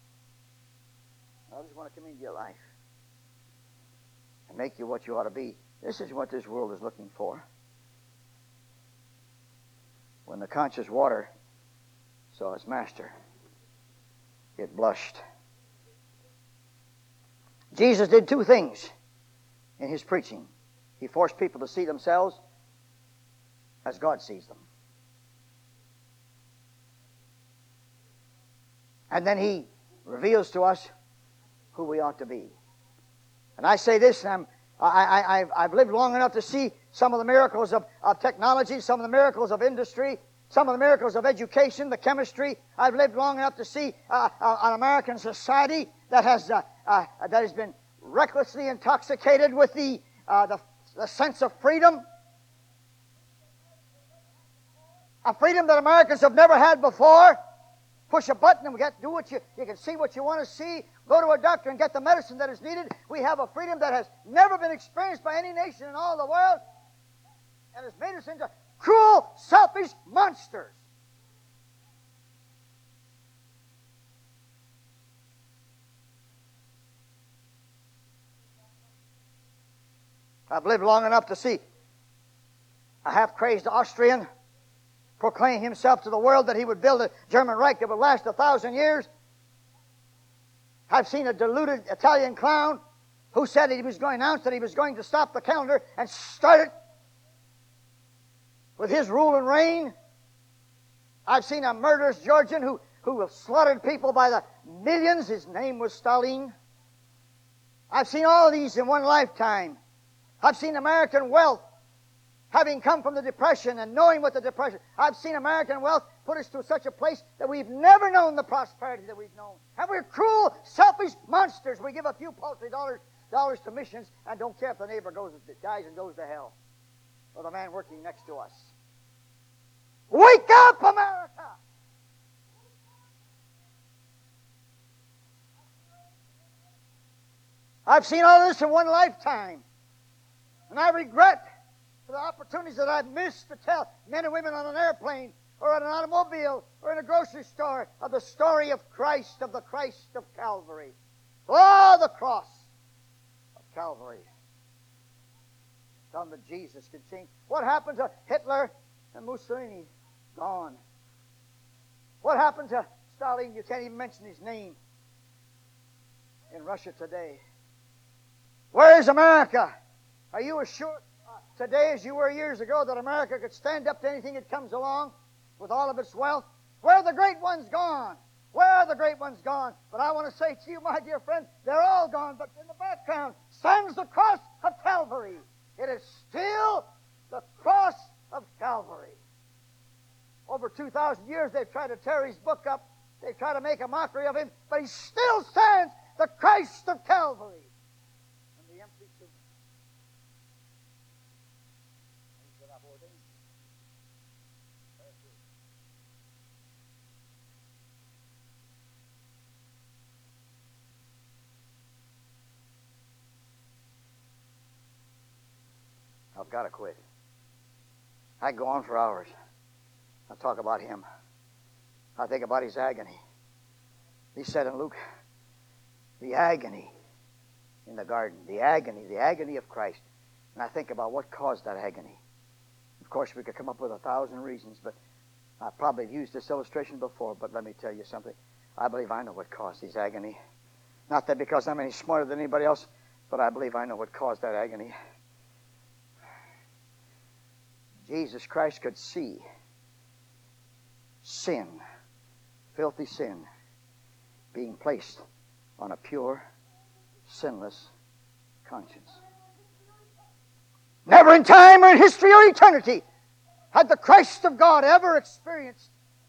I just want to come into your life and make you what you ought to be. This is what this world is looking for. When the conscious water saw its master, it blushed. Jesus did two things in his preaching. He forced people to see themselves as God sees them. And then he reveals to us who we ought to be. And I say this, and I've lived long enough to see some of the miracles of technology, some of the miracles of industry, some of the miracles of education, the chemistry. I've lived long enough to see an American society that has been recklessly intoxicated with the sense of freedom. A freedom that Americans have never had before. Push a button and you can see what you want to see. Go to a doctor and get the medicine that is needed. We have a freedom that has never been experienced by any nation in all the world. And has made us into cruel, selfish monsters. I've lived long enough to see a half-crazed Austrian proclaim himself to the world that he would build a German Reich that would last 1,000 years. I've seen a deluded Italian clown who said that he was going to announce that he was going to stop the calendar and start it with his rule and reign. I've seen a murderous Georgian who slaughtered people by the millions. His name was Stalin. I've seen all of these in one lifetime. I've seen American wealth, having come from the Depression and knowing what the Depression, I've seen American wealth put us to such a place that we've never known the prosperity that we've known. And we're cruel, selfish monsters. We give a few paltry dollars to missions and don't care if the neighbor dies and goes to hell, or the man working next to us. Wake up, America! I've seen all this in one lifetime. And I regret for the opportunities that I've missed to tell men and women on an airplane or on an automobile or in a grocery store of the story of Christ, of the Christ of Calvary. Oh, the cross of Calvary. Something that Jesus could change. What happened to Hitler and Mussolini? Gone. What happened to Stalin? You can't even mention his name in Russia today. Where is America? Are you as sure today as you were years ago that America could stand up to anything that comes along with all of its wealth? Where are the great ones gone? Where are the great ones gone? But I want to say to you, my dear friend, they're all gone, but in the background stands the cross of Calvary. It is still the cross of Calvary. Over 2,000 years they've tried to tear his book up. They've tried to make a mockery of him, but he still stands, the Christ of Calvary. And the empty tomb. I've got to quit. I go on for hours. I talk about him. I think about his agony. He said in Luke, the agony in the garden. The agony of Christ. And I think about what caused that agony. Of course, we could come up with 1,000 reasons, but I probably have used this illustration before, but let me tell you something. I believe I know what caused his agony. Not that because I'm any smarter than anybody else, but I believe I know what caused that agony. Jesus Christ could see sin, filthy sin, being placed on a pure, sinless conscience. Never in time or in history or eternity had the Christ of God ever experienced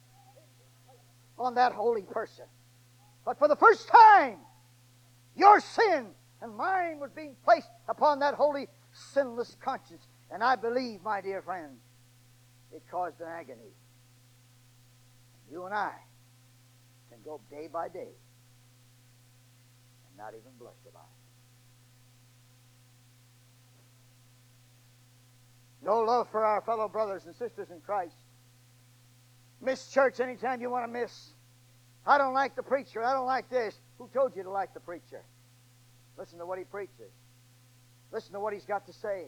on that holy person. But for the first time, your sin and mine was being placed upon that holy, sinless conscience. And I believe, my dear friend, it caused an agony. You and I can go day by day and not even blush about it. No love for our fellow brothers and sisters in Christ. Miss church anytime you want to miss. I don't like the preacher. I don't like this. Who told you to like the preacher? Listen to what he preaches. Listen to what he's got to say.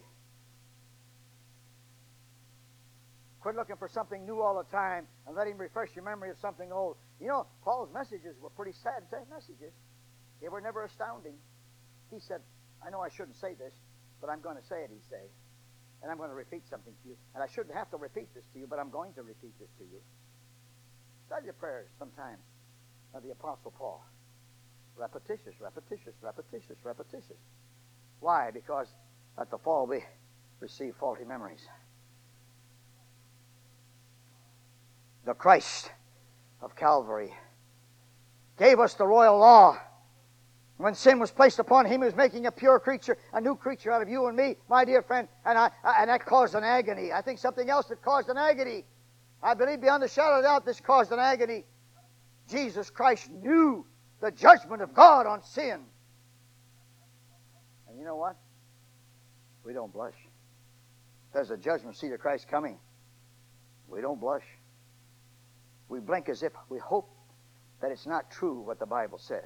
Quit looking for something new all the time and let him refresh your memory of something old. You know, Paul's messages were pretty sad messages. They were never astounding. He said, I know I shouldn't say this, but I'm going to say it, he said. And I'm going to repeat something to you. And I shouldn't have to repeat this to you, but I'm going to repeat this to you. Study the prayers sometimes of the Apostle Paul. Repetitious, repetitious, repetitious, repetitious. Why? Because at the fall we receive faulty memories. The Christ of Calvary gave us the royal law. When sin was placed upon him, he was making a pure creature, a new creature out of you and me, my dear friend, and that caused an agony. I think something else that caused an agony. I believe beyond a shadow of doubt this caused an agony. Jesus Christ knew the judgment of God on sin. And you know what? We don't blush. There's a judgment seat of Christ coming. We don't blush. We blink as if we hope that it's not true what the Bible says.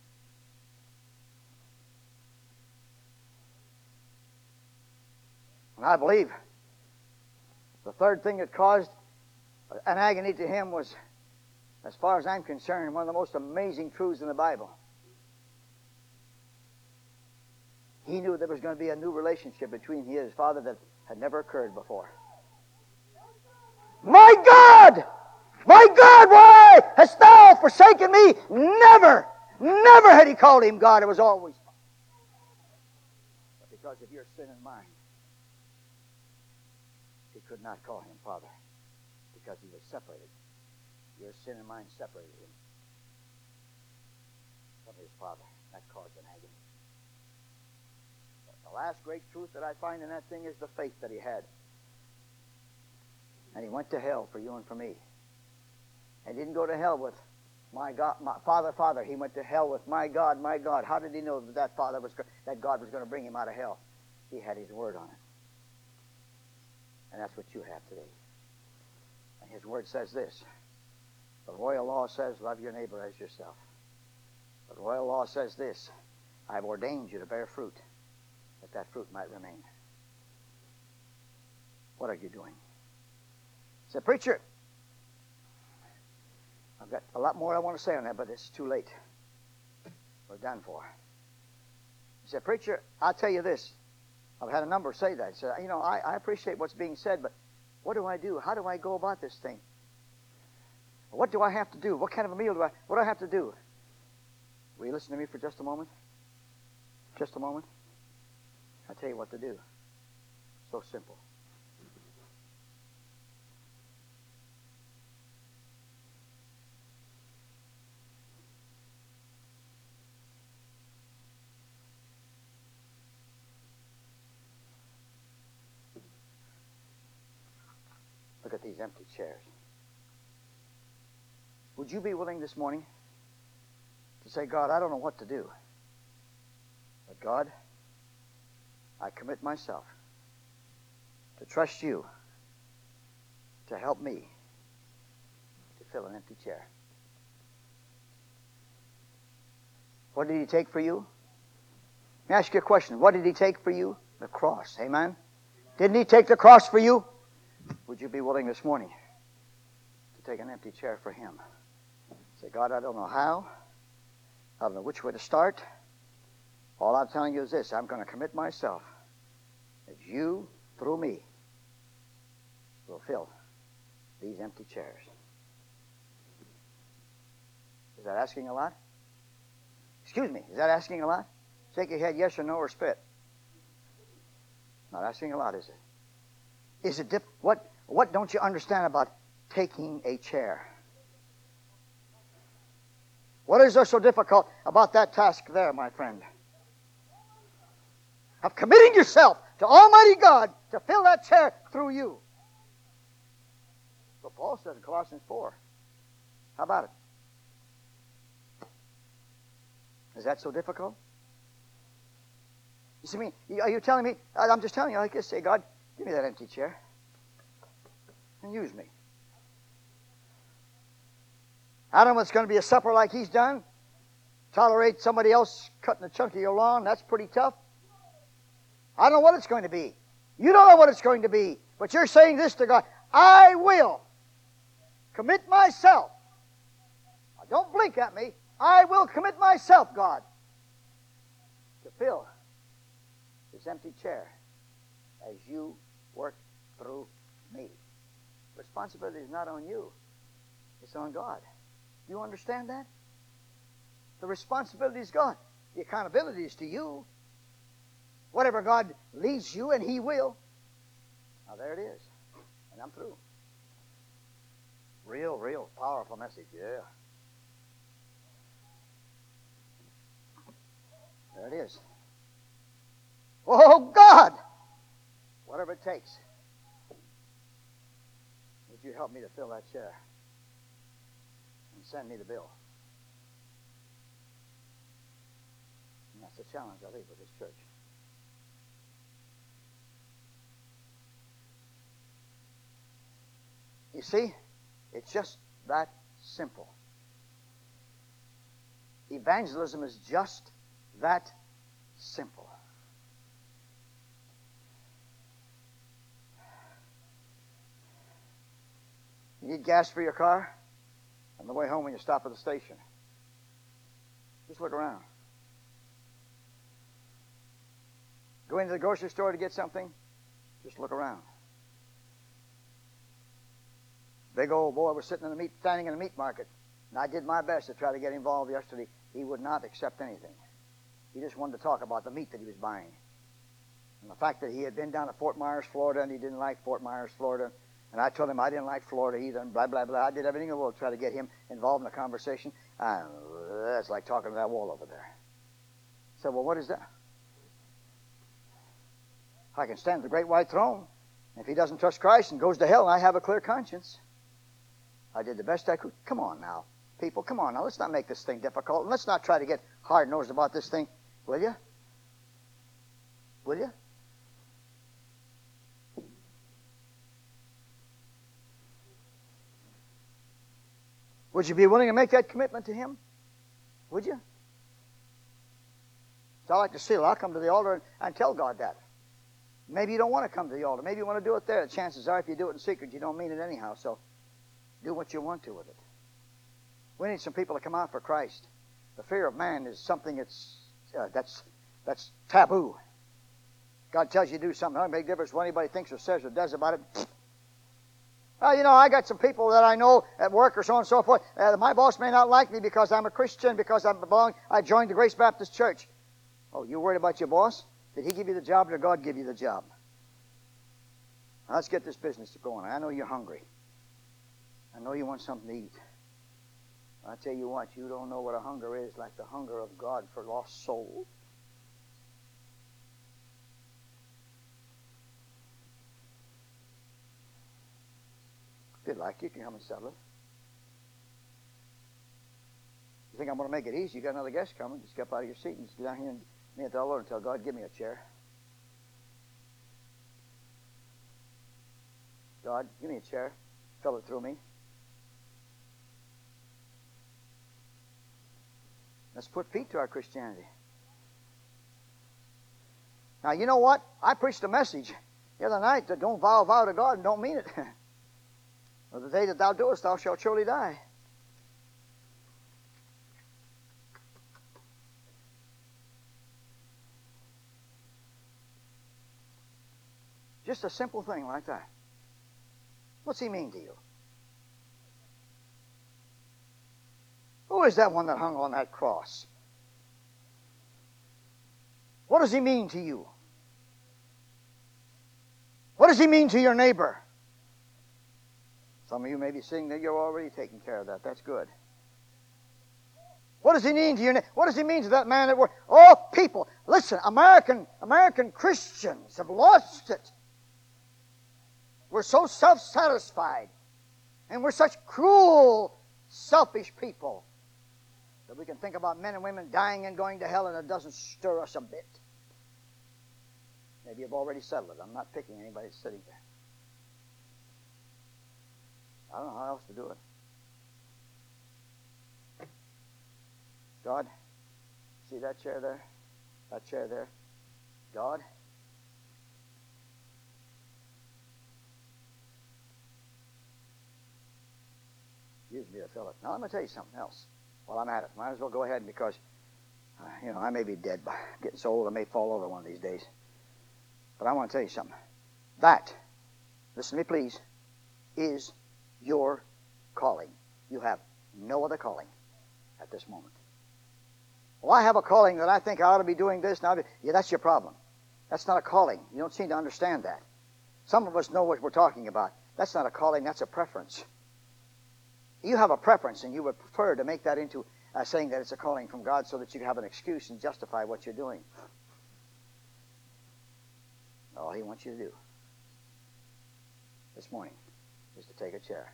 And I believe the third thing that caused an agony to him was, as far as I'm concerned, one of the most amazing truths in the Bible. He knew there was going to be a new relationship between he and his Father that had never occurred before. My God! My God, why hast thou forsaken me? Never, never had he called him God. It was always Father. But because of your sin and mine, he could not call him Father because he was separated. Your sin and mine separated him from his Father. That caused an agony. But the last great truth that I find in that thing is the faith that he had. And he went to hell for you and for me. And he didn't go to hell with my God, my Father, Father. He went to hell with my God, my God. How did he know that God was going to bring him out of hell? He had his word on it. And that's what you have today. And his word says this. The royal law says, love your neighbor as yourself. The royal law says this. I've ordained you to bear fruit, that that fruit might remain. What are you doing? He said, preacher, I've got a lot more I want to say on that, but it's too late. We're done for. He said, preacher, I'll tell you this. I've had a number say that. He said, you know, I appreciate what's being said, but what do I do? How do I go about this thing? What do I have to do? What kind of a meal what do I have to do? Will you listen to me for just a moment? Just a moment? I'll tell you what to do. So simple. Look at these empty chairs. Would you be willing this morning to say, God, I don't know what to do, but God, I commit myself to trust you to help me to fill an empty chair. What did he take for you? Let me ask you a question. What did He take for you? The cross. Amen? Didn't He take the cross for you? Would you be willing this morning to take an empty chair for Him? Say, God, I don't know how. I don't know which way to start. All I'm telling you is this. I'm going to commit myself that you, through me, will fill these empty chairs. Is that asking a lot? Excuse me, is that asking a lot? Shake your head yes or no or spit. Not asking a lot, is it? Is it what don't you understand about taking a chair? What is there so difficult about that task there, my friend? Of committing yourself to Almighty God to fill that chair through you. So Paul said in Colossians 4. How about it? Is that so difficult? You see me? Are you telling me? I'm just telling you like this. Say, God, give me that empty chair and use me. I don't know if it's going to be a supper like he's done. Tolerate somebody else cutting a chunk of your lawn. That's pretty tough. I don't know what it's going to be. You don't know what it's going to be. But you're saying this to God. I will commit myself. Now, don't blink at me. I will commit myself, God, to fill this empty chair as you work through me. Responsibility is not on you. It's on God. Do you understand that? The responsibility is God. The accountability is to you. Whatever God leads you, and He will. Now there it is. And I'm through. Real powerful message, yeah. There it is. Oh, God! Whatever it takes. Would you help me to fill that chair? And send me the bill. And that's the challenge I leave with this church. You see, it's just that simple. Evangelism is just that simple. You need gas for your car? On the way home when you stop at the station, just look around. Go into the grocery store to get something, just look around. Big old boy was standing in the meat market, and I did my best to try to get involved yesterday. He would not accept anything. He just wanted to talk about the meat that he was buying. And the fact that he had been down to Fort Myers, Florida, and he didn't like Fort Myers, Florida. And I told him I didn't like Florida either, and blah, blah, blah. I did everything in the world to try to get him involved in the conversation. That's like talking to that wall over there. I said, well, what is that? I can stand the great white throne. If he doesn't trust Christ and goes to hell, I have a clear conscience. I did the best I could. Come on now, people. Come on now. Let's not make this thing difficult. And let's not try to get hard-nosed about this thing. Will you? Will you? Would you be willing to make that commitment to Him? Would you? So I like to seal. I'll come to the altar and tell God that. Maybe you don't want to come to the altar. Maybe you want to do it there. The chances are if you do it in secret, you don't mean it anyhow. So do what you want to with it. We need some people to come out for Christ. The fear of man is something that's taboo. God tells you to do something. It doesn't make a difference what anybody thinks or says or does about it. Well, I got some people that I know at work or so on and so forth. My boss may not like me because I'm a Christian, because I joined the Grace Baptist Church. Oh, you worried about your boss? Did he give you the job or did God give you the job? Now, let's get this business going. I know you're hungry. I know you want something to eat. I tell you what, you don't know what a hunger is like the hunger of God for lost souls. If you'd like, you can come and settle it. You think I'm going to make it easy? You got another guest coming. Just get up out of your seat and just get down here and me at the altar and tell God, give me a chair. God, give me a chair. Fill it through me. Let's put feet to our Christianity. Now, you know what? I preached a message the other night that don't vow to God and don't mean it. For the day that thou doest, thou shalt surely die. Just a simple thing like that. What's he mean to you? Who is that one that hung on that cross? What does he mean to you? What does he mean to your neighbor? Some of you may be saying that you're already taking care of that. That's good. What does he mean to your neighbor? What does he mean to that man that works? Oh, people, listen, American Christians have lost it. We're so self-satisfied. And we're such cruel, selfish people that we can think about men and women dying and going to hell and it doesn't stir us a bit. Maybe you've already settled it. I'm not picking anybody sitting there. I don't know how else to do it. God, see that chair there? That chair there? God, use me to fill it. Now, I'm going to tell you something else while I'm at it. Might as well go ahead because, I may be dead by getting so old I may fall over one of these days. But I want to tell you something. That, listen to me please, is your calling. You have no other calling at this moment. Well, I have a calling that I think I ought to be doing this now. Yeah, that's your problem. That's not a calling. You don't seem to understand that. Some of us know what we're talking about. That's not a calling, that's a preference. You have a preference and you would prefer to make that into saying that it's a calling from God so that you have an excuse and justify what you're doing. All he wants you to do this morning is to take a chair.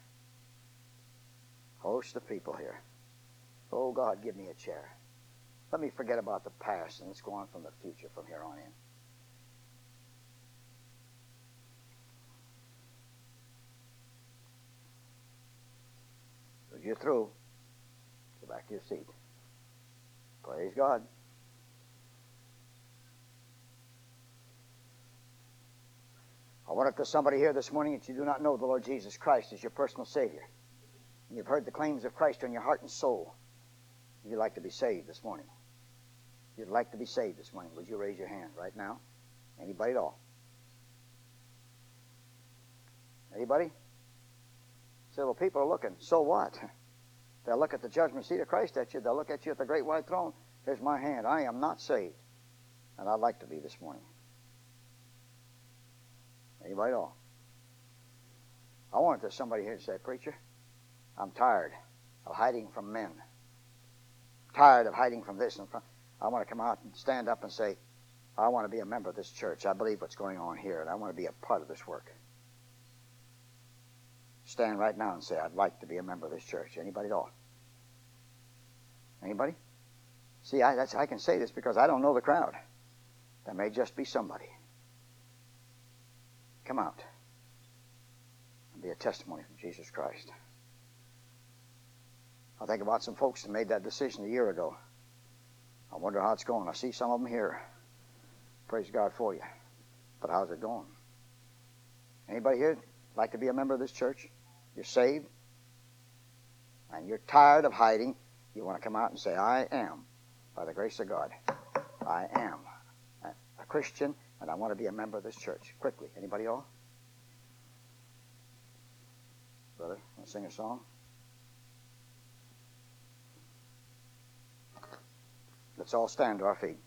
Host of people here. Oh, God, give me a chair. Let me forget about the past and let's go on from the future from here on in. If you're through, go back to your seat. Praise God. I wonder if there's somebody here this morning that you do not know the Lord Jesus Christ as your personal Savior. And you've heard the claims of Christ in your heart and soul. You'd like to be saved this morning. You'd like to be saved this morning. Would you raise your hand right now? Anybody at all? Anybody? Say, well, people are looking. So what? They'll look at the judgment seat of Christ at you. They'll look at you at the great white throne. Here's my hand. I am not saved. And I'd like to be this morning. Anybody at all? I wonder if there's somebody here to say, preacher, I'm tired of hiding from men. Tired of hiding from this and from. I want to come out and stand up and say, I want to be a member of this church. I believe what's going on here, and I want to be a part of this work. Stand right now and say, I'd like to be a member of this church. Anybody at all? Anybody? See, I can say this because I don't know the crowd. There may just be somebody. Come out and be a testimony from Jesus Christ. I think about some folks that made that decision a year ago. I wonder how it's going. I see some of them here. Praise God for you. But how's it going? Anybody here like to be a member of this church? You're saved and you're tired of hiding. You want to come out and say, I am, by the grace of God, I am a Christian and I want to be a member of this church. Quickly, anybody else? Brother, want to sing a song? Let's all stand to our feet.